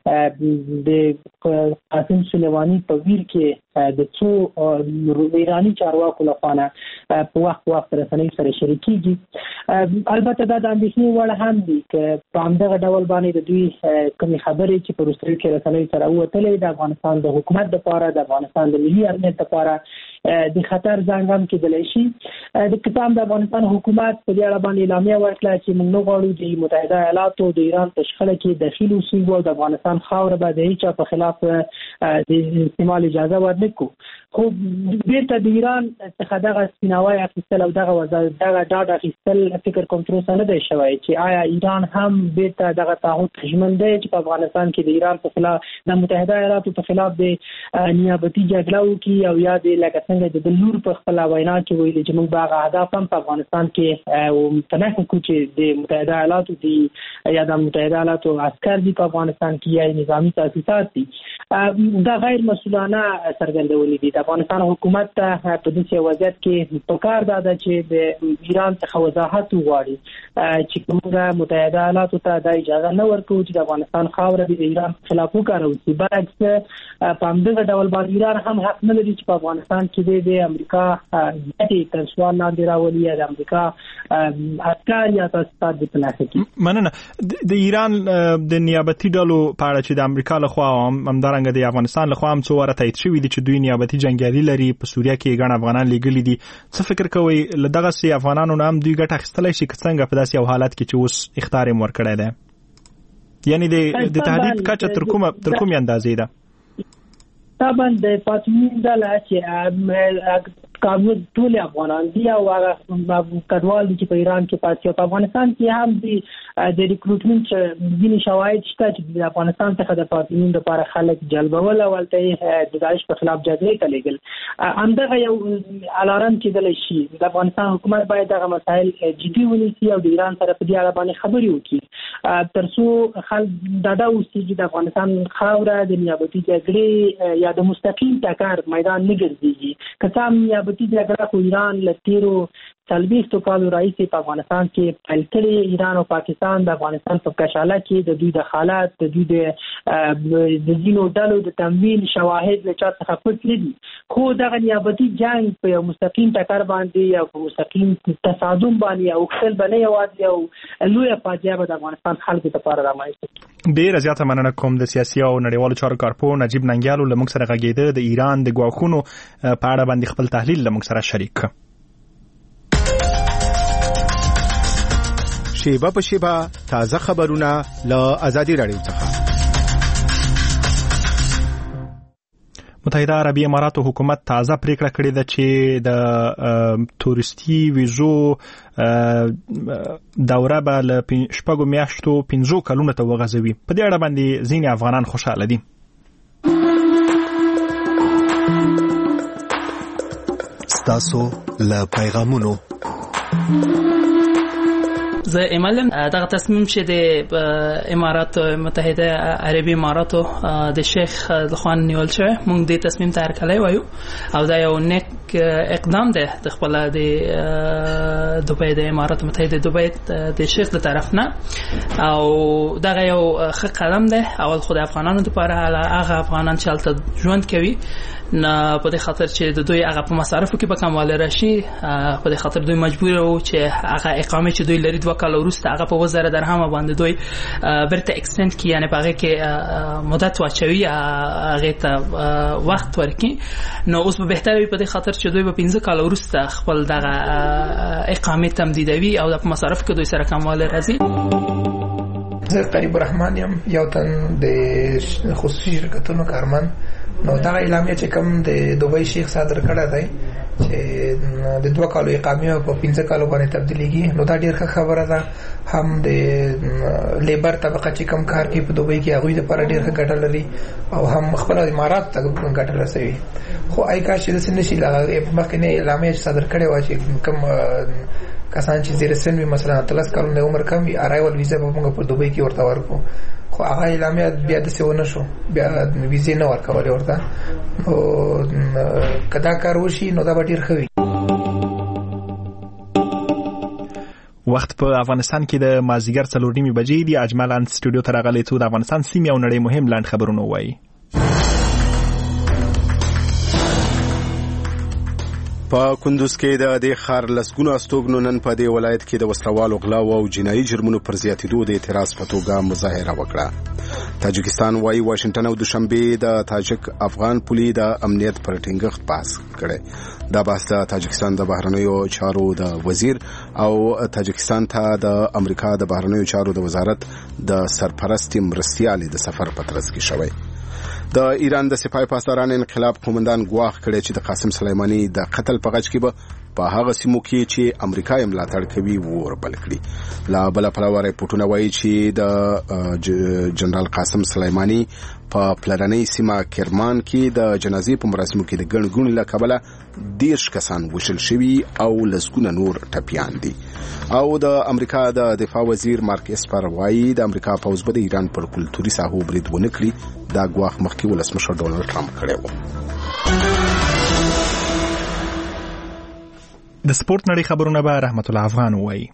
د قاسم سلیماني په ویر کې د څو ایراني چارواکو لخوا نه په وخت رسنۍ سره شریکېږي. البته دا د اندېښنې وړ هم دي که په همدغه ډول باندې د دوی کومې خبرې چې په وروستیو کې رسنۍ سره ووتلې د افغانستان د حکومت لپاره د افغانستان د ملي امنیت لپاره د خطر زنګ هم کېدلی شي. د کتاب د افغانستان حکومت په دې اړه باندې اعلامیه ورکړه چې موږ نه غواړو د متحده ایالاتو د ایران په شخړه کې دخیل اوسو او د افغانستان خاوره به د هیچا په خلاف د استعمال اجازه ورنکړو. خو بیرته د ایران څخه دغه سپیناوی اخیستل او دغه ډاډ اخیستل فکر کوم تر اوسه نه دی شوی چې آیا ایران هم بیرته دغه تعهد ژمن دی چې په افغانستان کې د ایران په خلاف د متحده ایالاتو په خلاف د نیابتي جګړه وکړي او یا د لکه څنګه د لور په خپل وینا کې ویلي چې موږ به هغه اهداف هم په افغانستان کې متناقض کړو چې د متحده ایالاتو دي یا د متحده ایالاتو عسکر دي په افغانستان کې یا نظامی تاسیسات دي. دا غیر مسؤلانه څرګندولې دي. د افغانستان حکومت ته په دې وضعیت کې پکار ده چې د ایران څخه وضاحت وغواړي چې موږ متحده ایالاتو ته د اجازه نه ورکوو چې د افغانستان خاوره د ایران خلاف وکاروي. برعکس په همدغه ډول باندې ایران هم حق نه لري چې په افغانستان کې د امریکا ګټې تر سوال لاندې راولي یا د امریکا عسکر یا تاسیسات د پناه کې. مننه. د ایران د نیابتي ډلو په اړه چې د امریکا لخوا همدارنګه د افغانستان لخوا هم څو واره تایید شوي دي چې دوی نیابتي جنګیالي لري په سوریه کې ګڼ افغانان لیږلي دي. څه فکر کوئ له دغسې افغانانو نه هم دوی ګټه اخیستلی شي که څنګه په داسې یو حالت کې چې اوس اخطار یې ورکړی دی؟ یعنی د تهدید کچه تر کومې اندازې ده؟ طبعا د پاتمین ډله چې کابل ټول افغانان دي او هغه کډوال دي چې په ایران کې پاتې او په افغانستان کې هم د ریکروټمنټ ځینې شواهد شته چې د افغانستان څخه د پاتمین لپاره خلک جلبول او ولته د داعش په خلاف جګړې ته لېږل. همدغه یو الارم کېدلی شي. د افغانستان حکومت باید دغه مسایل جدي ونیسي او د ایران سره په دې اړه باندې خبرې وکړي تر څو خلک ډاډه اوسي چې د افغانستان خاوره د نیابتي جګړې یا د مستقیم ټکر میدان نه ګرځېږي. که څه هم نیابتي جګړه خو ایران له تېرو 40 کالو راهیسې په افغانستان کې پیل کړې. ایران او پاکستان د افغانستان په کشاله کې د دوی د حالات د دوی د ځینو ډلو د تمویل شواهد له چا څخه پټ نه دي. خو دغه نیابتي جنګ په یو مستقیم ټکر باندې یا په مستقیم تصادم باندې اوښتل به نه یوازې یو لویه فاجعه به د افغانستان خلکو لپاره رامنځته کړي. ډېره زیاته مننه کوم د سیاسي او نړیوالو چارو کارپوه نجیب ننګیال له موږ سره غږېده د ایران د ګواښونو په اړه باندې خپل تحلیل له موږ سره شریک. شیبه په شیبه تازه خبرونه له آزادي رادیو څخه. متحده عربي اماراتو حکومت تازه پریکړه کړې ده چې د تورستي ویزو دوره به له 6 میاشتو 15 کلونو ته وغځوي. په دې اړه باندې ځینې افغانان خوشاله دي. ستاسو له پیغامونو زه ایمالم دغه تصمیم چې د امارات متحده عربي اماراتو د شیخ خان نیول شوی موږ د تصمیم ته هرکلی وایو او دا یو نیک اقدام دی د خپل د دوبۍ د امارات متحده دوبۍ د شیخ د طرف نه او دغه یو ښه قدم دی. اول خو د افغانانو لپاره هغه افغانان چې هلته ژوند کوي نه په دې خاطر چې د دوی هغه په مصارفو کې به کموالی راشي، په دې خاطر دوی مجبور وو چې هغه اقامه چې دوی لري 2 کال وروسته هغه په 1000 درهم باندې دوی برته اکستند کی، یعنی په هغه کې مدت واچوي، هغه ته وخت ورکړي. نو اوس به بهتره وي په دې خاطر چې دوی په 15 کال وروسته خپل دغه اقامه تمدیدوي او د مصارف کې دوی سره کموالی راځي. زه قریب الرحمن یم، یو تن د خصوصي شرکتونو کارمن. نو دا اعلامیه چې کوم د دوبۍ شیخ صادر کړه دی چې د 2 کالو اقامه په 15 کالو باندې تبدیلیږي، نو دا ډیره ښه خبره ده. هم د لیبر طبقه چې کوم کار کوي په دوبۍ کې هغوی لپاره ډیره ښه ګټه لري او هم خپل امارات ته ګټه رسوي. خو آی کاش چې داسې نشي. مخکې اعلامیه چې صادر کړې وه چې کوم کسان چې زیر سن وي، مثلا 13 کلونه عمر کم وي، ارایول ویزه به موږ په دوبۍ کې ورته ورکړو. خو هغه اعلامیه بیا داسې ونه شو، بیا ویزې نه ورکولې ورته. نو که دا کار وشي نو دا به ډېر ښه وي. وخت په افغانستان کې د مازیګر 4:30 بجې دی. اجمل ان سټوډیو ته راغلی څو د افغانستان سیمې او نړۍ مهم لاند خبرونه وایي. په کندوز کې د دې خار لسګونو استوګنو نن په دې ولایت کې د وسلوالو غلاو او جنایي جرمونو پر زیاتېدو د اعتراض په توګه مظاهره وکړه. تاجکستان وايي واشنگټن او دوشنبه د تاجک افغان پولي د امنیت پر ټینګښت بحث کړي. دا بحث د تاجکستان د بهرنیو چارو د وزیر او تاجکستان ته د امریکا د بهرنیو چارو د وزارت د سرپرستی مرستیالي د سفر په ترڅ کې شوی. د ایران د سپاه پاسداران انقلاب قومندان ګواښ کړی چې د قاسم سلیمانی د قتل په غچ کې به په هغه سیمو کې چې امریکا یې ملاتړ کوي ور بل کړي. لا بل پلوه ریپورتونه وایي چې د جنرال قاسم سلیمانی په پلرنۍ سیمه کرمان کې د جنازې په مراسمو کې د ګڼګونې له کبله 10 کسان وشل شوي او لسګونه نور ټپیان دي. او د امریکا د دفاع وزیر مارک اسپر وايي د امریکا پوځ به د ایران پر کلتوري ساحو برید ونه کړي. دا ګواښ مخکې ولسمشر ډونالد ټرمپ کړی و. د سپورت نړۍ خبرونه به رحمت الله افغان وایي.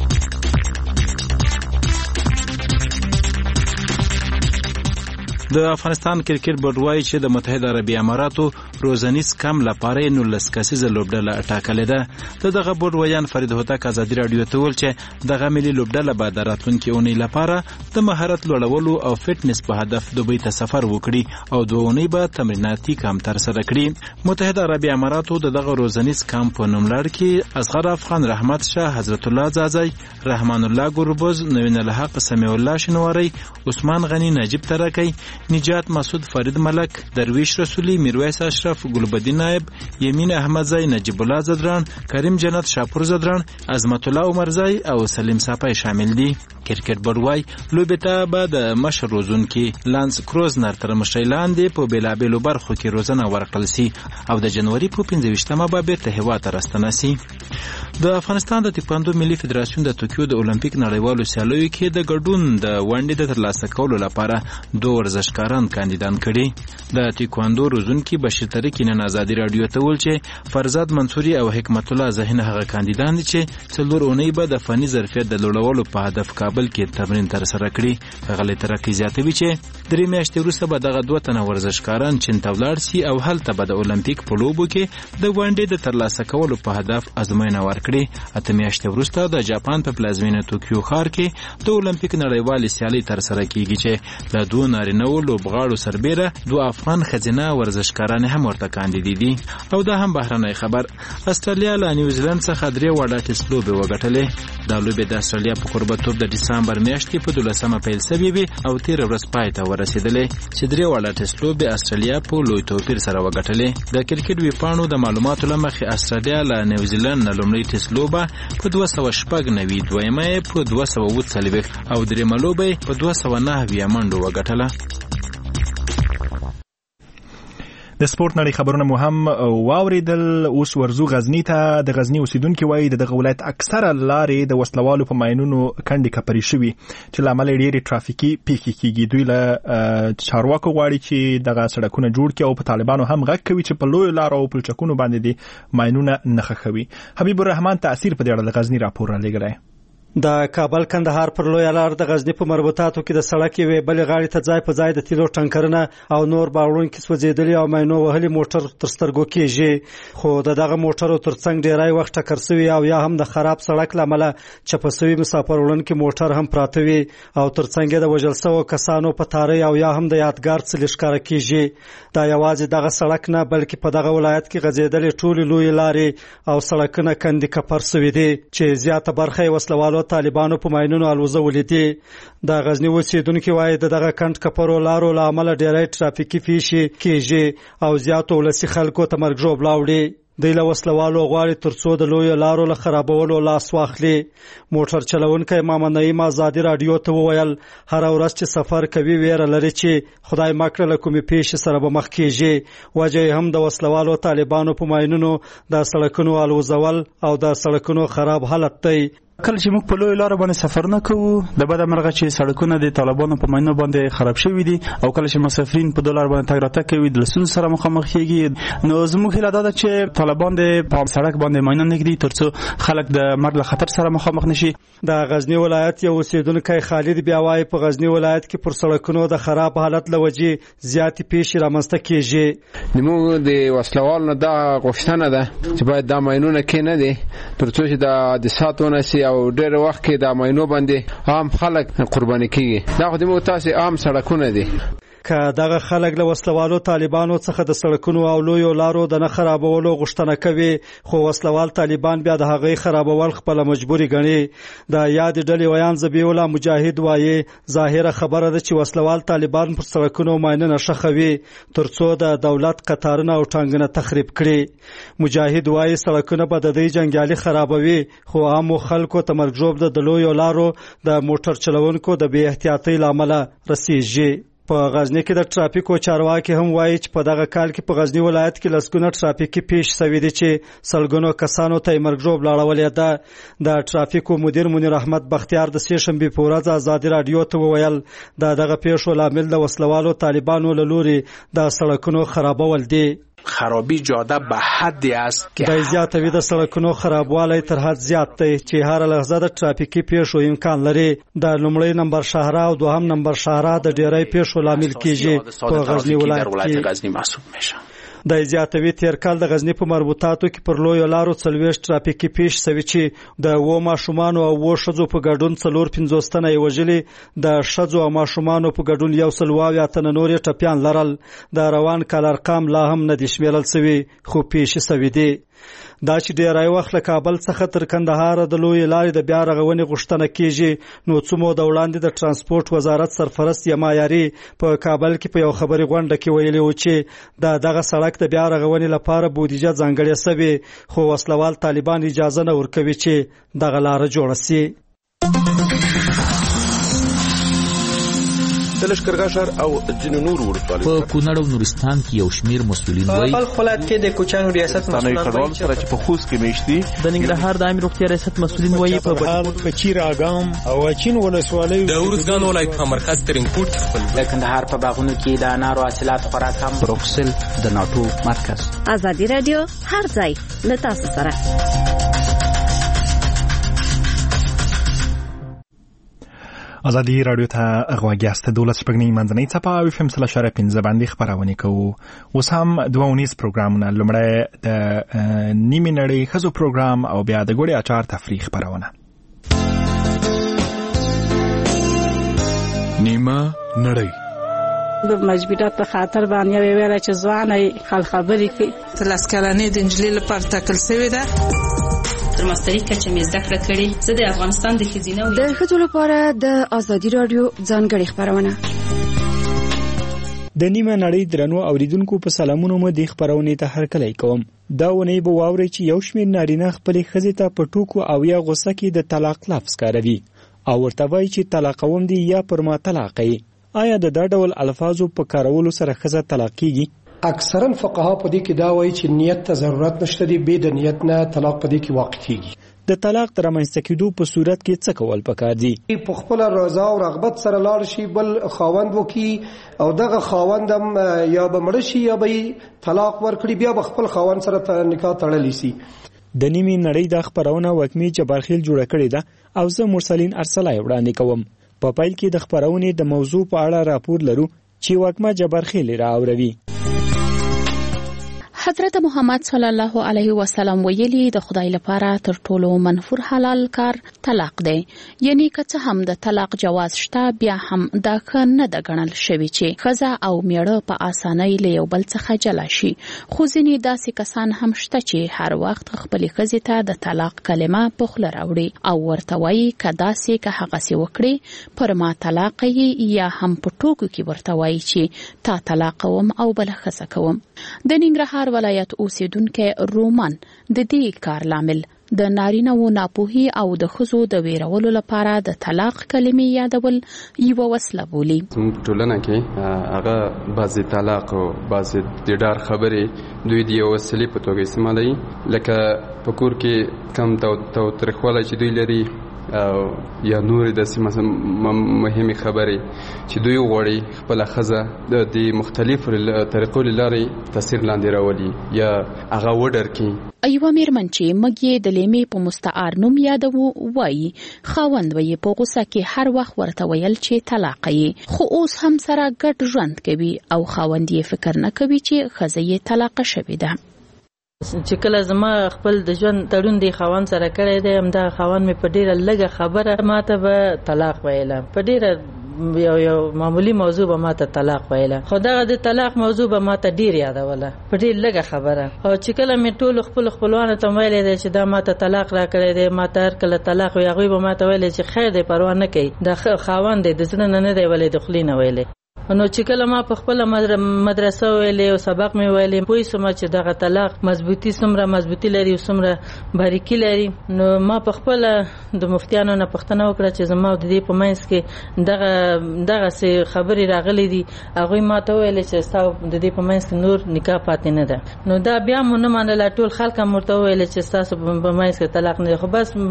د افغانستان کرکټ بورډ وایي چې د متحده عربي اماراتو روزنیز کم لپاره 19 کسیزه لوبډله ټاکلې ده. دغه بورډ ویان فرید هوتک ازادي رادیو ته ویل چې دغه ملي لوبډله به د راتلونکي اونۍ لپاره د مهارت لوړولو او فټنس په هدف دوبۍ ته سفر وکړي او 2 اونۍ به تمریناتي کمپ ترسره کړي. متحده عربي اماراتو دغه روزنیز کمپ په نوملړ کې اصغر افغان رحمت شاه، حضرت الله زازی، رحمان الله ګوربز، نوین الحق سمیع الله شنواری، عثمان غنی، نجیب ترکی، نجات مسعود، فرید ملک، درویش رسولی، میرویس اشرف، گلبدین نائب، یمین احمدزی، نجیب الله زدران، کریم جنت شاپور زدران، عظمت الله عمرزی او سلیم صافی شامل دي. کرکټ بورډ وایي لوبې ته به د مشر روزونکي لانس کروزنر تر مشرۍ لاندې په بېلابېلو برخو کې روزنه ورکړل سي او د جنوري په 15مه به بیرته هېواد ته راستنه سي. د افغانستان د تکواندو ملي فدراسیون د توکیو د اولمپیک نړیوالو سیالیو کې د ګډون د ونډې د ترلاسه کولو لپاره 2 ورزشکاران کاندیدان کړي. د تکواندو روزونکي بشیر طریق نن ازادي رادیو ته ویل چې فرزاد منصوري او حکمت الله ذهین هغه کاندیدان دي چې 4 اونۍ به د فني ظرفیت د لوړولو په هدف کابل کې تمرین ترسره کړي. هغه ترقی زیاتوي چې 3 میاشتې وروسته به دغه 2 تنه ورزشکاران چین ته ولاړ سي او هلته به د اولمپیک په لوبو کې د ونډې د ترلاسه کولو په هدف ازموینه ورکړي. 8 میاشتې وروسته د جاپان په پلازمینه توکیو ښار کې د اولمپیک نړیوالې سیالۍ ترسره کیږي چې له 2 نارینه‌و لوبغاړو سربېره 2 افغان ښځینه ورزشکاران هم ورته کاندیدې دي. او دا هم بهرنی خبر. استرالیا له نیوزیلند څخه 3 وړه ټیسټ لوبې وګټلې. دا لوبې د استرالیا په قربتوب د دسمبر میاشتې په 12مه پیل شوې وې او 13 ورځې پای ته ورسېدې. رسیدلې چې درې واړه ټیسټ لوبې استرالیا په لوی توپیر سره وګټلې. د کرکټ ویبپاڼو د معلوماتو له مخې استرالیا له نیوزیلند نه لومړی ټیسټ لوبه په 296 دویمه یې په 240 او درېیمه لوبه یې په 209 منډو وګټله. د سپورت نړۍ خبرونه مو هم واوریدل. اوس ورزو غزنی ته. د غزنی اوسیدونکو وایي دغه ولایت اکثره لارې د وسلوالو په ماینونو کندې کپري شوي چې له امله ډېرې ترافیکي پیښې کیږي. دوی له چارواکو غواړي چې دغه سړکونه جوړ کړي او په طالبانو هم غږ کوي چې په لویو لارو او پلچکونو باندې دي ماینونه نه ښخوي. حبیب الرحمن تاثیر په دې اړه د غزنی راپور را لېږلی. د کابل کندهار پر لوی لار د غزنی په مربوطاتو کې د سړک یوې بلې غاړې ته ځای په ځای د تیلو ټانکرونه او نور باړونکي سوځېدلي او ماینو وهلي موټر تر سترګو کېږي. خو دغه موټرو ترڅنګ ډیری وخت ټکر سوي او یا هم د خراب سړک له امله چپه سوي مسافر وړونکي موټر هم پراته وي او ترڅنګ د وژل شوو کسانو په تارۍ او یا هم د یادګار څلي ښکاره کېږي. دا یوازې دغه سړک نه بلکې په دغه ولایت کې غځېدلې ټولې لویې لارې او سړکونه کندې کپر سوي دي چې زیاته برخه یې وسلوالو طالبانو په ماینونو الوزولې دي. د غزنی اوسیدونکو وایي دغه کند کپرو لارو له امله ډېری ترافیکي پیښې کېږي او زیاتو ولسي خلکو ته مرګ ژوبله وړي. دوی له وسلوالو غواړي ترڅو د لویو لارو له خرابولو لاس واخلي. موټر چلونکی ماما نعیم ازادي راډیو ته وویل هر ورځ چې سفر کوي ویره لري چې خدای مکړه له کومې پیښې سره به مخ کېږي. وجه هم د وسلوالو طالبانو په ماینونو د سړکونو الوزول او د سړکونو خراب حالت دی. کله چې موږ په لوی لار باندې سفر نه کوو د بده مرغه چې سړکونه د طالبانو په ماینو باندې خراب شوي دي او کله چې مسافرین په دولار باندې تګ راتګ کوي د لسونو سره مخامخ کېږي. نو زموږ هیله دا ده چې طالبان د په سړک باندې ماینه نه ږدي ترڅو خلک د مرګ له خطر سره مخامخ نشي. د غزنی ولایت یو اوسیدونکی خالد بیا وایي په غزنی ولایت کې پر سړکونو د خراب حالت له وجې زیاتې پیښې رامنځته کېږي. موږ د وسلوالو نه دا غوښتنه ده چې باید دا ماینونه کې نه دي ترڅو چې د حادثات ونشي او ډېر وخت کې د ماینو باندې عام خلک قرباني کیږي. دا خو د موږ تاسو عام سړکونه دي. که دغه خلک له وسلوالو طالبانو څخه د سړکونو او لویو لارو د نه خرابولو غوښتنه کوي خو وسلوال طالبان بیا د هغې خرابول خپله مجبوري ګڼي. د یادې ډلې ویان ذبیح الله مجاهد وایي ظاهره خبره ده چې وسلوال طالبان پر سړکونو ماینونه ښخوي ترڅو د دولت قطارونه او ټانګونه تخریب کړي. مجاهد وایي سړکونه به د دوی جنګیالي خرابوي خو عامو خلکو ته مرګ ژوبله د لویو لارو د موټر چلونکو د بې احتیاطۍ له امله رسیږي. په غزنی کې د ټرافیکو چارواکي هم وایي چې په دغه کال کې په غزنی ولایت کې لسګونه ټرافیکي پیښې شوې دي چې سلګونو کسانو ته مرګ ژوبله اړولې ده. د ټرافیکو مدیر منیر احمد بختیار د سې شنبې په ورځ ازادي راډیو ته وویل دغه پیښو لامل د وسلوالو طالبانو له لوري د سړکونو خرابول دي. خرابی جاده به حدی است که د زیاتوي د سړکونو خرابوالی تر حد زیات دی چې هر لحظه د ترافیکي پیښو امکان لري. د لومړی نمبر شهره او دوهم نمبر شهره د ډیری پیښو لامل کیږي په غزنی ولایت کې. د زیاتوي تیر کال د غزنی په مربوطاتو کې پر لویو لارو 40 ترافیکي پیښې شوې چې د و ماشومان او و ښځو په ګډون 450 تنه یې وژلي. د ښځو او ماشومانو په ګډون 120 تنه نور ټپیان لرل. د روان کال ارقام لا هم نه دي شمیرل شوي خو پیښې شوې دي. دا چې ډیری وخت له کابل څخه تر کندهار د لوی لارې د بیا رغونې غوښتنه کیږي. نو څو مو د وړاندې د ترانسپورت وزارت سرپرست یما یاري په کابل کې په یو خبري غونډه کې ویلي و چې دغه سړک د بیا رغونې لپاره بودیجه ځانګړې شوې خو وسلوال طالبان اجازه نه ورکوي چې دغه لار جوړه شي. د لشکرګاه او ځینو نور ولسوالیو په کونړ او نورستان کې یو شمیر مسؤلین وایي په ولایت کې د کوچانو ریاست مسؤلین سره چې په خوست کې میشتي د ننګرهار د عامه روغتیا ریاست مسؤلین وایي په چیر اګام او چین ولسوالیو د ورزګان ولایت په مرکز ترین پورت خپل د کندهار په باغونو کې د انارو حاصلات خوراک هم بروکسل د ناتو مرکز. ازادي رادیو هر ځای له تاسو سره. ازادي رادیو ته غواګیاست 12 شپږنی منځنۍ څپه او FM 3.15 باندې خبرونه کوو. اوس هم دوه ونیز پروګرامونه لمړی د نیمه نړۍ خزو پروګرام او بیا د ګوړې اچار تفریح خبرونه. نیمه نړۍ د مجبورات په خاطر باندې ویل چې ځواني خل خبرې کوي. تلاسکلانې د انجلۍ لپاره ټاکل شوی ده. تر ماستري کچه مې زده کړه کړې. زه د افغانستان د ښځینه د ښځو لپاره د ازادي رادیو ځانګړې خبرونه. د نیمه نړۍ درنو اوریدونکو په سلامونو مو د خبرونې ته هرکلی کوم. دا ونې به واوري چې یو شمېر نارینه خپلې ښځې ته په ټوکو او یا غوسه کې د طلاق لفظ کاروي او ورته وایي چې طلاقوم دي یا پر ما طلاق یې. آیا د دا ډول الفاظو په کارولو سره ښځه طلاق کیږي؟ اکثرا فقها په دې کې دا وایي چې نیت ته ضرورت نشته دی، بې د نیت نه طلاق په دې کې واقع کیږي. د طلاق د رامنځته کېدو په صورت کې څه کول پکار دي؟ په خپل رضا او رغبت سره لاړ شي، بل خاوند وکي او دغه خاوند هم یا به مړ شي یا به طلاق ورکړي، بیا به خپل خاوند سره نکاح تړلی سي. د نیمې نړۍ د خبرونه وکمې جبارخیل جوړه کړې ده او زه مرسلین ارسلای وړاندې کوم. په پیل کې د خبرونې د موضوع په اړه راپور لرو چې وکمه جبارخیل راوړوي. حضرت محمد صلی الله علیه وسلم ویلي د خدای لپاره تر ټولو منفور حلال کار طلاق دی. یعنی که څه هم د طلاق جواز شته، بیا هم دا ښه نه ده ګڼل شوی چې ښځه او میړه په اسانۍ له یو بل څخه جلا شي. خو ځینې داسې کسان هم شته چې هر وخت خپلې ښځې ته د طلاق کلمه په خوله راوړي او ورته وایي که داسې که هغسې وکړې پر ما طلاق یې، یا هم په ټوکو کې ورته وایي چې تا طلاقوم او بله ښځه کوم. د ننګرهار ولایت اوسیدونکو رومان د دې کار لامل د نارینه‌و ناپوهي او د ښځو د ویرولو لپاره د طلاق کلمې یادول یوه وسله بولي. ټولنه کې هغه بعضې طلاق او بعضې د ډار خبرې دوی د یوې وسیلې په توګه استعمالوي، لکه په کور کې کم تاوتریخوالی چې دوی لري او یا نورې داسې مهمې خبرې چې دوی غواړي خپله ښځه د مختلفو طریقو له لارې تاثیر لاندې راولي یا هغه وډر کړي. یوه میرمن چې موږ یې د لیمې په مستعار نوم یادوو وایي خاوند به یې په غوسه کې هر وخت ورته ویل چې طلاق یې، خو اوس هم سره ګډ ژوند کوي او خاوند یې فکر نه کوي چې ښځه یې طلاقه شوې ده. چې کله زما خپل د ژوند تړون دی خاوند سره کړی دی، همدا خاوند مې په ډیره لږه خبره ماته به طلاق ویله، په ډیره یو معمولی موضوع به ماته طلاق ویله، خو دغه د طلاق موضوع به ماته ډیر یادوله په ډیر لږه خبره. او چې کله مې ټول خپل خپلوانو ته ویلې دی چې دا ماته طلاق را کړی دی، ماته هر کله طلاق وي، هغوی به ماته ویلې چې خیر دی پروا نه کوي، دا خاوند دی د زړه نه دی ویلې د خولې نه ویلې. نو چې کله ما په خپل مدرسه ویلې او سبق مې ویلې، پوه شوم چې دغه طلاق مضبوطی څومره مضبوطی لري او څومره باریکي لري. نو ما په خپل د مفتیانو نه پوښتنه وکړه چې زما د دې په منځ کې دغه خبرې راغلي دي، هغوی ما ته ویلې چې ستا د دې په منځ کې نور نکاح پاتې نه ده. نو دا بیا مو نه منله، ټول خلک هم ورته ویلې چې ستاسو په منځ کې طلاق نه ده، خو بس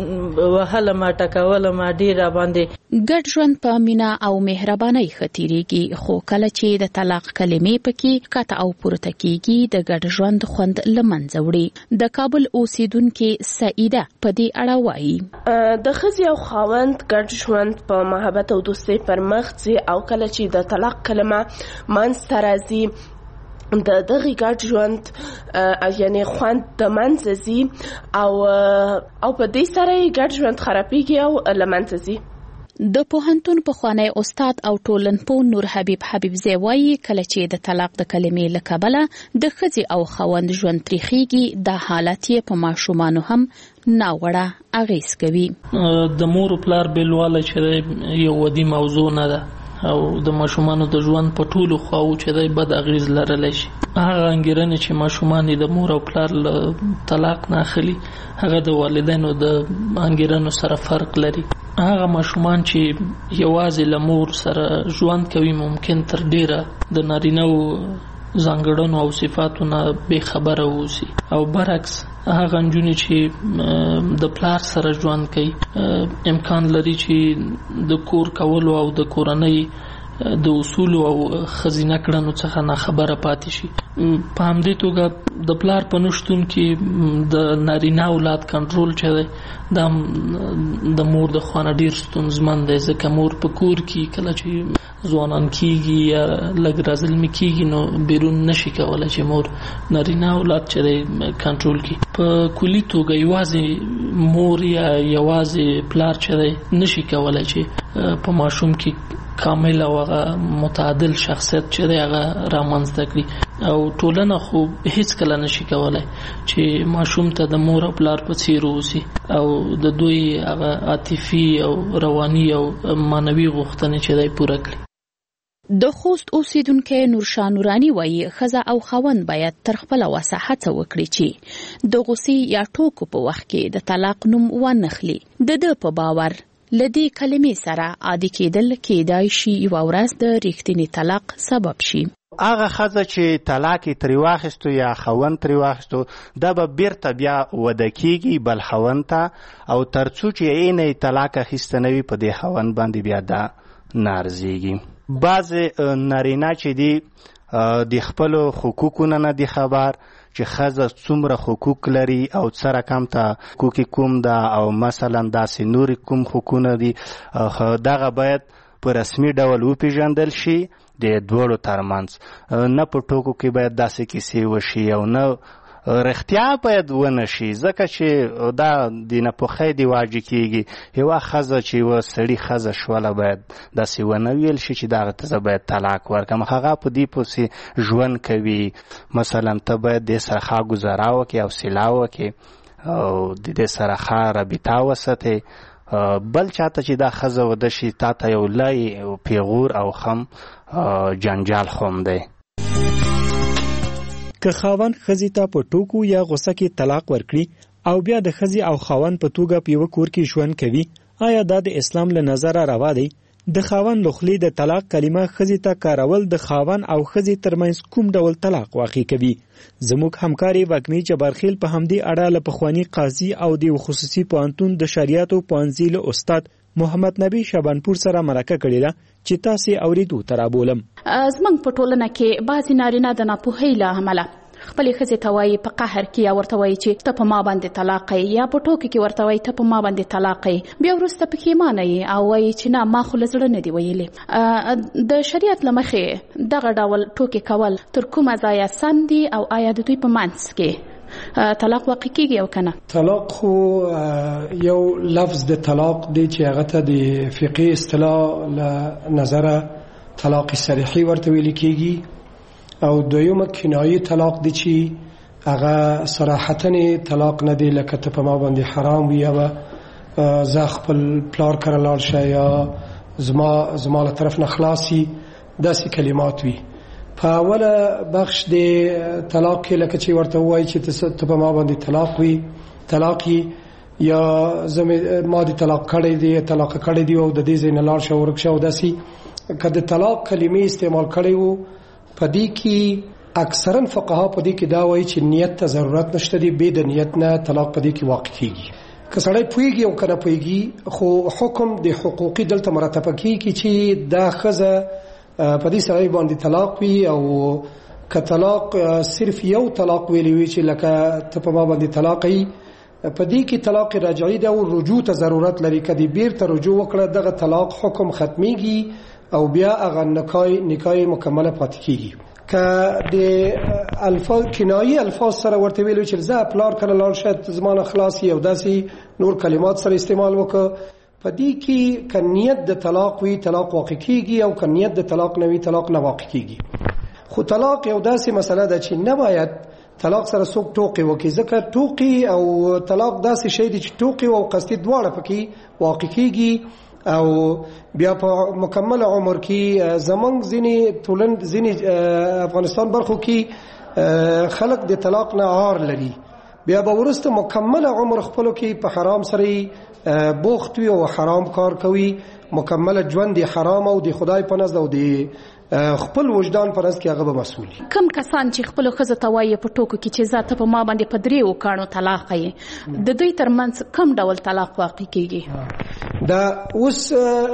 وهلم ټکولم ډېر راباندې. ګډ ژوند په مینه او مهربانۍ ښه تېرېږي، خو کله چې د طلاق کلمې پکې کته او پورته کیږي د ګډ ژوند خوند له منځه وړي. د کابل اوسیدونکې سعیده په دې اړه وایي د ښځې او خاوند ګډ ژوند په محبت او دوستۍ پر مخ ځي، او کله چې د طلاق کلمه منځته راځي د دغه ګډ ژوند یعنی خوند د منځه ځي او په دې سره یې ګډ ژوند خرابېږي او له منځه ځي. د پوهنتون پخوانی استاد او ټولنپوه نور حبیب حبیبزی وایي کله چې د طلاق د کلمې له کبله د ښځې او خاوند ژوند تریخیږي، دا حالت یې په ماشومانو هم ناوړه اغیز کوي. د مور او پلار بیلوالی چې یو ودي موضوع نه ده او د ماشومانو د ژوند په ټولو خواو چې دی بد اغیز لرلی شي. هغه انګیرنې چې ماشومان د مور او پلار له طلاق نه اخلي، هغه د والدینو د انګیرنو سره فرق لري. هغه ماشومان چې یوازې له مور سره ژوند کوي ممکن تر ډیره د نارینه‌و ځانګړنو او صفاتو نه بې خبره اوسي، او برعکس هغه نجونې چې د پلار سره ژوند کوي امکان لري چې د کور کولو او د کورنۍ د اصول او خزینه کړنو څخه نه خبره پاتې شي. په همدې توګه د پلار په نشتون کې د نارینه اولاد کنټرول چې دی دا د مور د خوا نه ډېر ستونزمن دی، ځکه مور په کور کې کله چې ځوانان کېږي یا لږ رازلمي کېږي نو بیرون نشي کولی چې مور نارینه اولاد چې دی کنټرول کړي. په کلي توګه یوازې مور یا یوازې پلار چې دی نشي کولی چې په ماشوم کې کامل او هغه متعادل شخصیت چې دی هغه رامنځته کړي، او ټولنه خو هیڅ کله نشي کولی چې ماشوم ته د مور او پلار په څیر اوسي او د دوی هغه عاطفي او رواني او معنوي غوښتنې چې دی پوره کړي. د خوست اوسیدونکو نورشاه نورانی وایي ښځه او خاوند باید تر خپله وسه هڅه وکړي چې د غوسې یا ټوکو په وخت کې د طلاق نوم وانخلي. د ده په باور لدې کلمې سره عادي کېدل کېدای شي یوه ورځ د رښتیني طلاق سبب شي. هغه ښځه چې طلاق یې ترې واخیستو یا خاوند ترې واخیستو دا به بیرته بیا وده کېږي بل خاوند ته، او تر څو چې عینه طلاق اخیسته نه وي په دې خاوند باندې بیا دا نه ارزېږي. بعضې نارینه چې دي د خپلو حقوقونه نه دي خبر چې ښځه څومره حقوق لري او څه رقم ته حقوق کوم ده او مثلا داسې نورې کوم حقوقونه دي، دغه باید په رسمي ډول وپېژندل شي د دواړو ترمنځ، نه په ټوکو کې باید داسې کیسې وشي او نه رښتیا باید ونه شي، ځکه چې دا د ناپوهۍ د واجې کېږي. یوه ښځه چې یوه سړي ښځه شوله باید داسې ونه ویل شي چې دغه ته زه باید طلاق ورکړم. هغه په دې پسې ژوند کوي، مثلا ته باید دې سره ښه ګزاره وکړې او حوصله وکړې او د دې سره ښه رابطه وساتې. بل چاته چې دا ښځه وده شي تا ته یو لوی پیغور او خم جنجال خوم دی. که خاوند ښځې ته په ټوکو یا غوسه کې طلاق ورکړي او بیا د ښځې او خاوند په توګه په یوه کور کې ژوند کوي، آیا دا د اسلام له نظره روا دی؟ د خاوند له خولې د طلاق کلمه ښځې ته کارول د خاوند او ښځې ترمنځ کوم ډول طلاق واقع کوي؟ زموږ همکاري وږمې جبارخیل په همدې اړه له پخواني قاضي او د خصوصي پوهنتون د شریعتو پوهنځي له استاد محمد نبی شبانپور سره مرکه کړې ده چې تاسې اورېدو ته رابولم. زموږ په ټولنه کې بعضې نارینه د ناپوهۍ له امله خپلې ښځې ته وایي په قهر کې، یا ورته وایي چې ته په ما باندې طلاق یې، یا په ټوکې کې ورته وایي ته په ما باندې طلاق یې، بیا وروسته پښیمانه یې او وایي چې نه ما خو له زړه نه دي ویلې. د شریعت له مخې دغه ډول ټوکې کول تر کومه ځایه سم دي او آیا د دوی په منځ کې طلاق واقع کیږي او کنه؟ طلاق خو یو لفظ د طلاق دی چې هغه ته د فقهي اصطلاح له نظره طلاق صریحي ورته ویل کیږي، او دویمه کنایي طلاق دی چې هغه صراحتاً طلاق نه دی، لکه ته په ما باندې حرام وي یا زه خپل پلار کره لاړ شه یا زما له طرف نه خلاصي، داسې کلمات وي. په اوله بخش د طلاق کې لکه چې ورته وایي چې ته په ما باندې طلاق یا ما دې طلاق کړی دی، طلاق کړی دی او د دې ځای نه لاړ شه ورک شه، او داسې که د طلاق کلمې استعمال کړی وو په دې کې اکثرا فقها په دې کې دا وایي چې نیت ته ضرورت نشته دی، بې د نیت نه طلاق په دې کې واقع کیږي. که سړی پوهیږي او که نه پوهیږي، خو حکم د حقوقي دلته مرتبه کیږي چې دا ښځه په دې سړی باندې طلاق وي، او که طلاق صرف یو طلاق ویلی وي چې لکه ته په ما باندې طلاق یې، په دې کې طلاق رجعي ده او رجوع ته ضرورت لري. که دې بیرته رجوع وکړه دغه طلاق حکم ختمیږي او بیا هغه نکاح مکمله پاتې کیږي. که د الفاظ کنایي الفاظ سره ورته ویلو چې زه پلار کله لاړ شه زما نه خلاصي او داسې نور کلمات سره استعمال وکړه، په دې کې که نیت د طلاق وي طلاق واقع کیږي، او که نیت د طلاق نه وي طلاق نه واقع کیږي. خو طلاق یو داسې مسله ده چې نه باید طلاق سره څوک ټوکې وکړي، ځکه ټوکې او طلاق داسې شی دی چې ټوکې او قصدي دواړه پکې واقع کیږي، او بیا په مکمل عمر کې زمونږ ځینې افغانستان برخو کې خلک د طلاق نه عار لري، بیا به وروسته مکمل عمر خپلو کې په حرام سره بوخت وي او حرام کار کوي، مکمل ژوند حرام او د خدای په نزد او د خپل وجدان پر اس کې هغه به مسؤل دي. کم کسان چې خپل ښځه ته وایي په ټوکو کې چې ذاته په ما باندې په دریو کاڼو طلاق یې، د دوی ترمنځ کم ډول طلاق واقع کیږي؟ دا اوس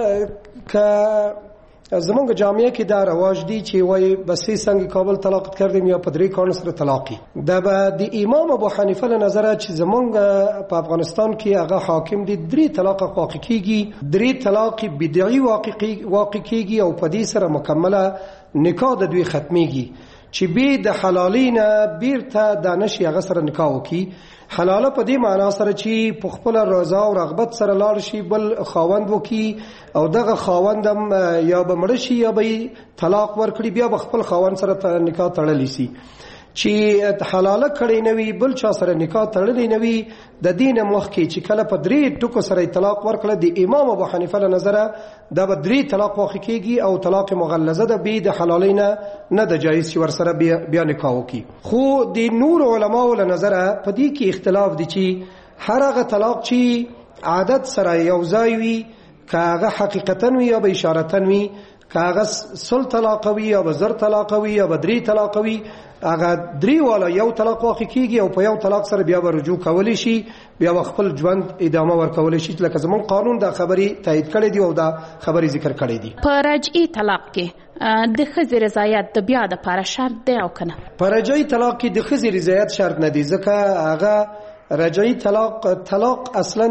که زمونږ جامعه کې دا رواج دی چې وایي بس څنګه کابل طلاق کردیم یا په درې کاڼو سره طلاقي. دا به د امام ابو حنیفه له نظره چې زمونږ په افغانستان کې هغه حاکم دی 3 طلاق واقع کیږي، 3 طلاق بدعي واقع کیږي او په دې سره مکمله نکاح د دوی ختميږي چې به د حلالینه بیرته د نشي هغه سره نکاح وکي. حلاله په دې معنا سره چې په خپل رضا او رغبت سره لاړ شي بل خاوند وکي او دغه خاوندم یا به مړ شي یا به طلاق ورکړي، بیا خپل خاوند سره نکاح تړلی شي. چې حلاله کړی نه وي، بل چا سره نکاح تړلی نه وي، د دین مخکې چې کله په 3 ټکو سره طلاق ورکړه د امام ابو حنیفه له نظره دا به 3 طلاق واقع کیږي او طلاق مغلظه ده، به د حلالۍ نه د جایز چې ورسره بیا نکاح وکړي. خو د نور علماو له نظره په دې کې اختلاف دی چې هر هغه طلاق چې عادت سره یو ځای وي، که هغه حقیقتا وي یا به اشارتا وي، که هغه 100 طلاق وي یا به 1000 طلاق وي یا به 3 طلاق وي، هغه 3 والا یو طلاق واقع کیږي او په یو طلاق سره بیا به رجوع کولی شي، بیا خپل ژوند ادامه ورکولی شي. لکه زمون قانون دا خبري تایید کړی دی او دا خبري ذکر کړی دی. په رجعي طلاق کې د ښځې رضایت د بیا د لپاره شرط دی او کنه؟ په رجعي طلاق کې د ښځې رضایت شرط نه دی، ځکه هغه رجعي طلاق اصلا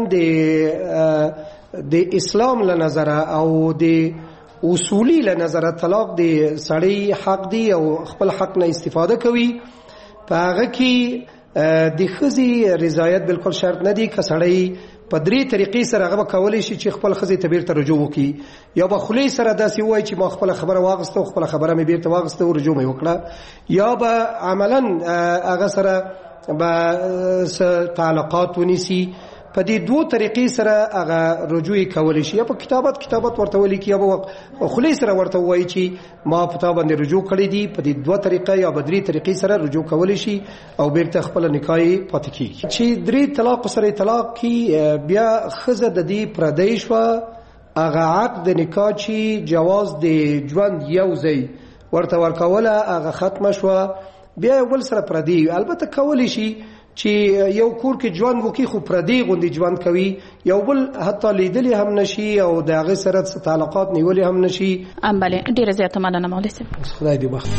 د اسلام له نظره او د اصولی له نظره طلاق د سړی حق دی او خپل حق نه استفاده کوي. په هغه کې د ښځې رضایت بالکل شرط نه دی، که سړی په 3 طریقې سره هغه کولی شي چې خپل ښځې ته بیرته رجوع وکړي. یا به خولې سره داسې ووایي چې ما خپله خبره واغسته او خپله خبره مې بیرته واغسته او رجوع مې وکړه، یا به عملا هغه سره به تعلقات ونیسي. په دې 2 طریقې سره هغه رجوع کولی شي، یا په کتابت ورته ولیکي، یا په خولې سره ورته ووایي چې ما په تا باندې رجوع کړی دی. په دې 2 طریقې یا په 3 طریقې سره رجوع کولی شي او بیرته خپل نکاح پاتې کیږي. چې 3 طلاق سره طلاق کی بیا ښځه د دې پردی شوه، هغه عقد د نکاح چې جواز د ژوند یو ځای ورته ورکوله هغه ختمه شوه، بیا ول سره پردی. البته کولی شي چې یو کور کې ژوند وکړي خو پردی غوندي ژوند کوي، یو بل حتی لیدلی هم نشي او د هغه سره تعلقات نیولې هم نشي. بله، ډیره زیاته مننه مولوي صاحب. خدای دې وبخښي.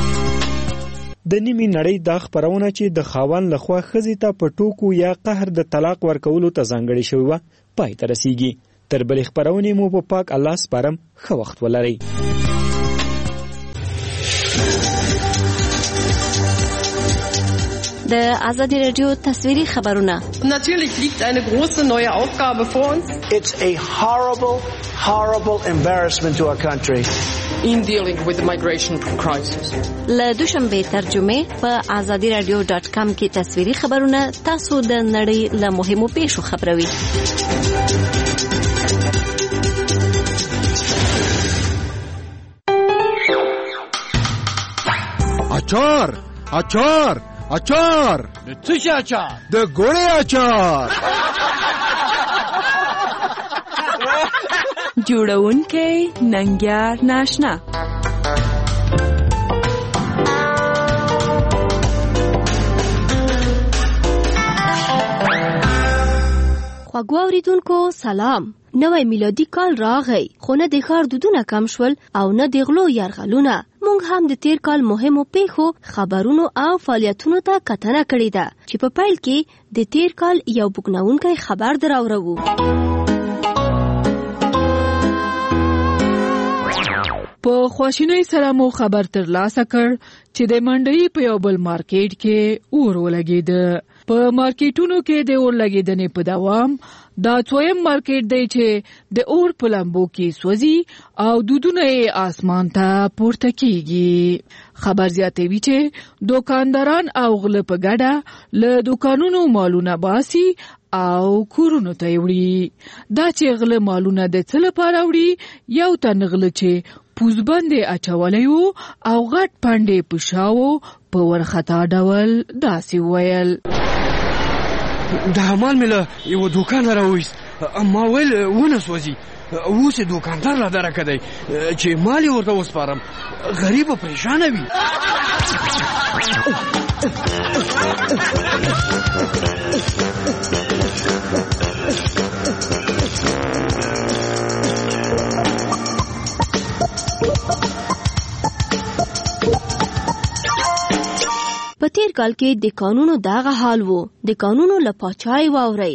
د نیمې نړۍ دا خپرونه چې د خاوند لخوا ښځې ته په ټوکو یا قهر د طلاق ورکولو ته ځانګړې شوې وه پای ته رسیږي. تر بلې خپرونې مو په پاک الله سپارم. ښه وخت ولرئ. د آزادی رادیو تصویری خبرونه. Natürlich liegt eine große neue Aufgabe vor uns. It's a horrible embarrassment to our country. In dealing with the migration crisis. له دوشنبه ترجمه په azadiradio.com کې تصویری خبرونه تاسو د نړۍ له مهمو پیښو خبروي. اچار د څه شي اچار؟ د ګوړې اچار. جوړونکی ننګیار ناشنا. خواږه اوریدونکو سلام. نوی میلادي کال راغی، خو نه د ښار دودونه کم شول او نه د غلو یرغلونه. موږ هم د تیر کال مهمو پیښو، خبرونو او فعالیتونو ته کتنه کړې ده چې په پیل کې د تیر کال یو بوږنونکی خبر دراوړو. په خواشینۍ سره مو خبر ترلاسه کړ چې د منډۍ په یو بل مارکیټ کې اور ولګید. په مارکیټونو کې د اور لګیدنې په دوام دا څویم مارکیټ دی چې د اور په لمبو کې سوځي او دودونه یې آسمان ته پورته کیږي. خبر زیاتوي چې دوکانداران او غله په ګډه له دوکانونو مالونه باسي او کورونو ته وړي. دا چې غله مالونه د څه لپاره وړي، یو تن غله چې پوزبندې اچولی وو او غټ پنډې پشاو په ورخطا ډول داسې وویل: دا مال مې له یو دوکان راوویست، ما ویل ونه سوځي، اوس یې دوکاندار را درکه دی چې مال یې ورته وسپارم، غریب و پریشانه وي. په تیر کال کې د قانونو دغه حال وو. د قانونو له پاچای واورئ.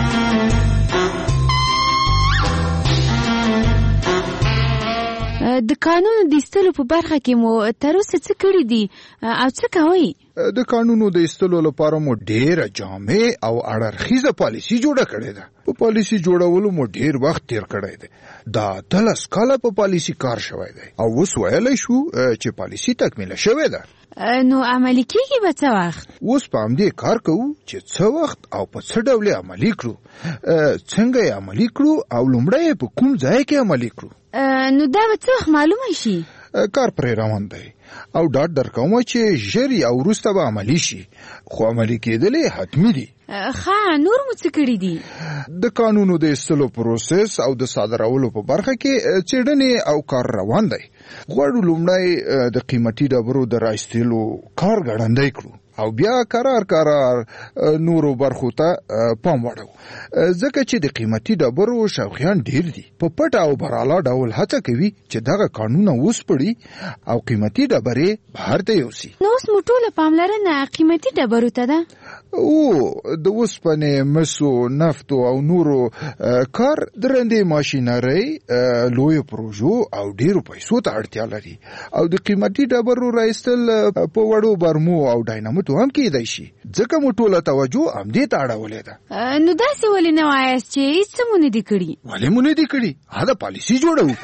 د قانونو د ایستلو په برخه کې مو تر اوسه څه کړي دي او څه کوئ؟ د قانونو د ایستلو لپاره مو ډېره جامع او اړخیزه پالیسي جوړه کړې ده. په پالیسي جوړولو مو ډېر وخت تیر کړی دی. دا 13 کاله په پالیسي کار شوی دی او اوس ویلی شو چې پالیسي تکمیله شوې ده. نو عملي کېږي به څه وخت؟ اوس په همدې کار کوو چې څه وخت او په څه ډول عملي کړو، څنګه یې عملي کړو او لومړی په کوم ځای کې عملي کړو. نو دا به څه وخت معلومه شي؟ کار پرې روان دی او ډاډ درکوم چې ژر او وروسته به عملي شي، خو عملي کېدل حتمي دي. نور مو څه کړي دي؟ د قانونو د ایستلو پروسس او د صادرولو په برخه کې څېړنې او کار روان دی. غواړو لومړی د قیمتي ډبرو د رایستلو کار ګړندی کړو او بیا قرار نورو برخو ته پام وړو، ځکه چې د قیمتي ډبرو شوقیان ډیر دي. په پټ او براله ډول هڅه کوي چې دغه قانونه وسپړي او قیمتي ډبرې بهر ته یوسي. نو اوس مو ټوله پاملرنه قیمتي ډبرو ته ده؟ د اوسپنې، مسو، نفتو او نورو کار درندې ماشینرۍ، لویو پروژو او ډیرو پیسو ته اړتیا لري او د قیمتي ډبرو رایستل په وړو برمو او ډاینامټو هم کېدای شي، ځکه مو ټوله توجه همدې ته اړولې ده. نو داسې ولې نه وایاست چې هېڅ څه مو نه دي کړي؟ ولې مو نه دي کړي؟ دا پالیسي جوړوو.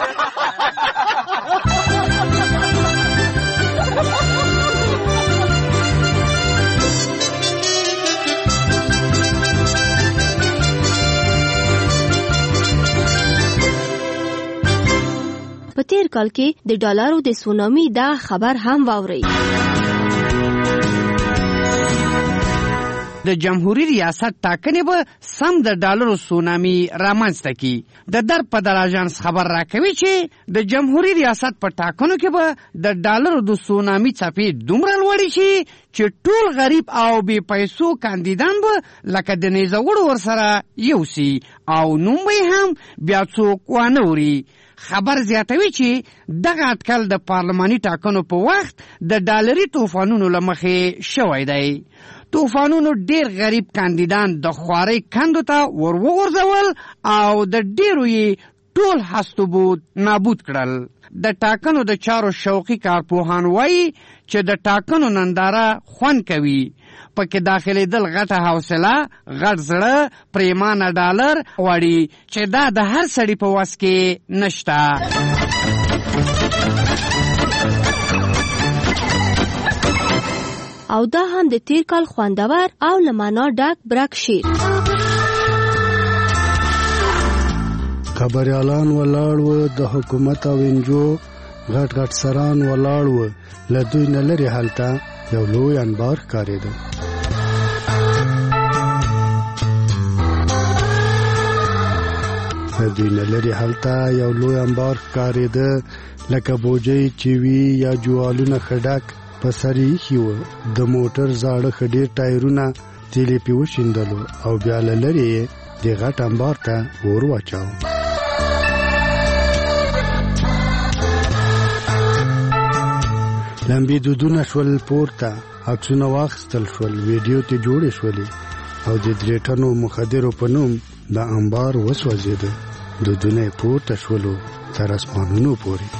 په تیر کال کې د ډالرو د سونامي دا خبر هم واورئ. د جمهوریت ریاست ټاکنې به سم د ډالرو سونامي رامنځته کړي. د در په در اژانس خبر راکوي چې د جمهوریت ریاست په ټاکنو کې به د ډالرو د سونامي څپې دومره لوړې شي چې ټول غریب او بې پیسو کاندیدان به لکه د نیزه وړو ورسره یوسي او نوم به هم بیا څوک وانه وري. خبر زیاتوي چې دغه اټکل د پارلماني ټاکنو په وخت د ډالري طوفانونو له مخې شوی دی. طوفانونو ډیر غریب کاندیدان د خوارۍ کندو ته وغورځول او د ډیرو یې ټول هستوبود نابود کړل. د ټاکنو د چارو شوقي کارپوهان وایي چې د ټاکنو ننداره خوند کوي، پکې داخلېدل غټه حوصله، غټ زړه، پریمانه ډالر غواړي چې دا د هر سړي په وس کې نشته. او دا هم د تیر کال خوندور او لمانا ډک برک شیر. خبريالان ولاړ و، د حکومت او انجو غټ غټ سران ولاړ و، له دوی نه لرې هلته یو لوی انبار ښکارېده. له دوی نه لرې هلته یو لوی انبار ښکارېده، لکه بوجۍ چې وي یا جوالونه ښه ډک په سر یې ایښي وو. د موټر زاړه ښه ډېر ټایرونه تیل یې پې وشیندلو او بیا له لرې یې د غټ انبار ته اور واچاوه. لمبې دودونه شول پورته، عکسونه واخیستل شول، ویډیو ته جوړې شولې او د 3 ټنو مخدرو په نوم د انبار وسوځېده. دودونه یې پورته شولو تر اسمانونو پورې.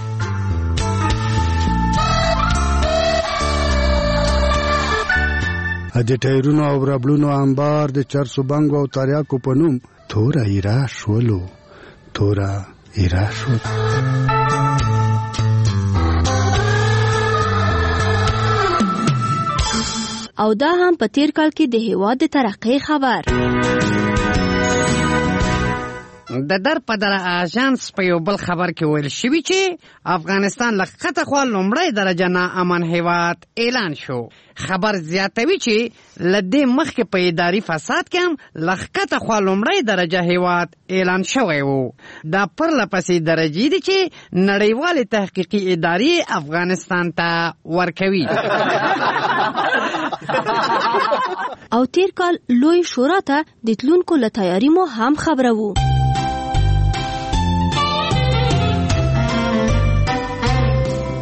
د ټایرونو او ربړونو انبار د چرسو بنګو او تریاکو په نوم توره ایره شولو. توره ایره شول. او دا هم په تیر کال کې د هیواد د ترقۍ خبر. د در په در اژانس په یو بل خبر کې ویل شوي چې افغانستان له ښکته خوا لومړی درجه ناامن هیواد اعلان شو. خبر زیاتوي چې له دې مخکې په اداري فساد کې هم له ښکته خوا لومړی درجه هیواد اعلان شوی و. دا پرله پسې درجې دي چې نړیوالې تحقیقي ادارې افغانستان ته ورکوي. او تیر کال لوی شورا ته د تلونکو له تیاري مو هم خبره وو.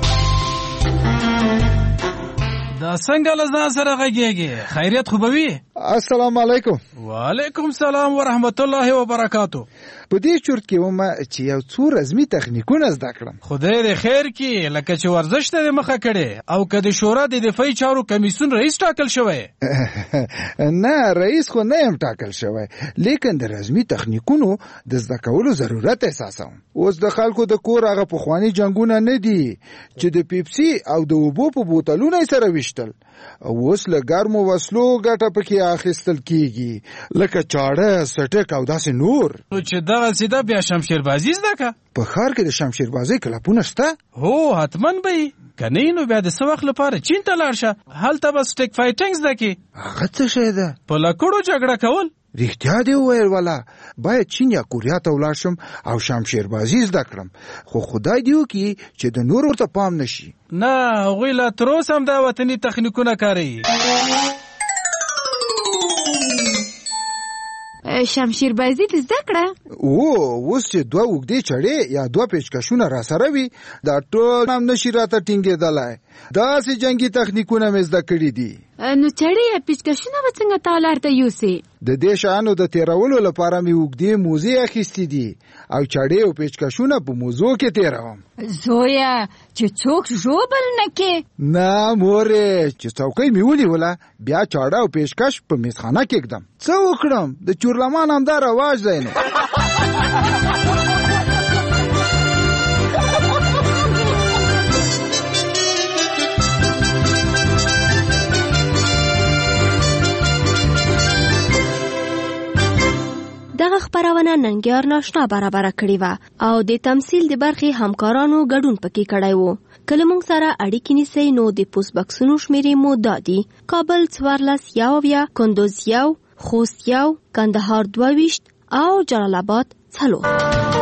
دا څنګه له ځان سره غږیږي؟ خیریت خو به وي؟ السلام علیکم. وعلیکم سلام ورحمت الله وبرکاتو. په دې چورت کې ومه چې یو څو رزمي تخنیکونه زده کړم. خدای دې خیر کړي، لکه چې ورزش ته مخه کړي او که د شورا د دفاعي چارو کمیسیون رئیس ټاکل شوی. نه رئیس خو نه یم ټاکل شوی، لیکن د رزمي تخنیکونو د زده کولو ضرورت احساسوم. اوس د خلکو د کور هغه پخواني جنګونه نه دي چې د پیپسي او د اوبو په بوتلونو سره وشتل. اوس له ګرمو وسلو ګټه پکې اخیستل کیږي، لکه چاړه، سټک او داسې نور. نو چې دغه سیده بیا شمشیربازي زده که؟ په ښار کې د شمشیربازۍ کلبونه شته؟ هو حتما به وي، که نه نو بیا د څه وخت لپاره چین ته لاړ شه، هلته به سټیک فایټینګ زده کړي. هغه څه شی ده؟ په لکړو جګړه کول. رښتیا دې وویل والا، باید چین یا کوریا ته ولاړ شم او شمشیربازي زده کړم، خو خدای دې وکړي چې د نور ورته پام نشي. نه هغوی لا تر اوسه هم دا وطني تخنیکونه کاروي. شمشیربازي دې زده کړه؟ اوس چې 2 اوږدې چړې یا 2 پیچکشونه را سره وي، دا ټول هم نشي راته ټینګېدلی. داسې جنګي تخنیکونه مې زده کړي دي. نو چړې یا پیچکشونه به څنګه تالار ته یوسې؟ د دې شیانو د تیرولو لپاره مې اوږدې موزې اخیستې دي او چړې او پیچکشونه په موزو کې تیروم. زویه چې څوک ژوبل نه کې؟ نه مورې، چې څوکۍ مې ونیوله بیا چاړه او پیچکش په میزخانه کې ږدم. څه وکړم؟ د چورلمان همدا رواج دی نو. دغه خبرونه ننګیار ناشنا برابر کړی و او د تمثيل د برخي همکارانو ګډون پکې کړی وو. کله موږ سره اړیکې نیسئ نو د پوسټ بکسونو شمیرې مو دادي: کابل 14 کندوز 1 خوست 1 کندهار 22 او جلال آباد 4.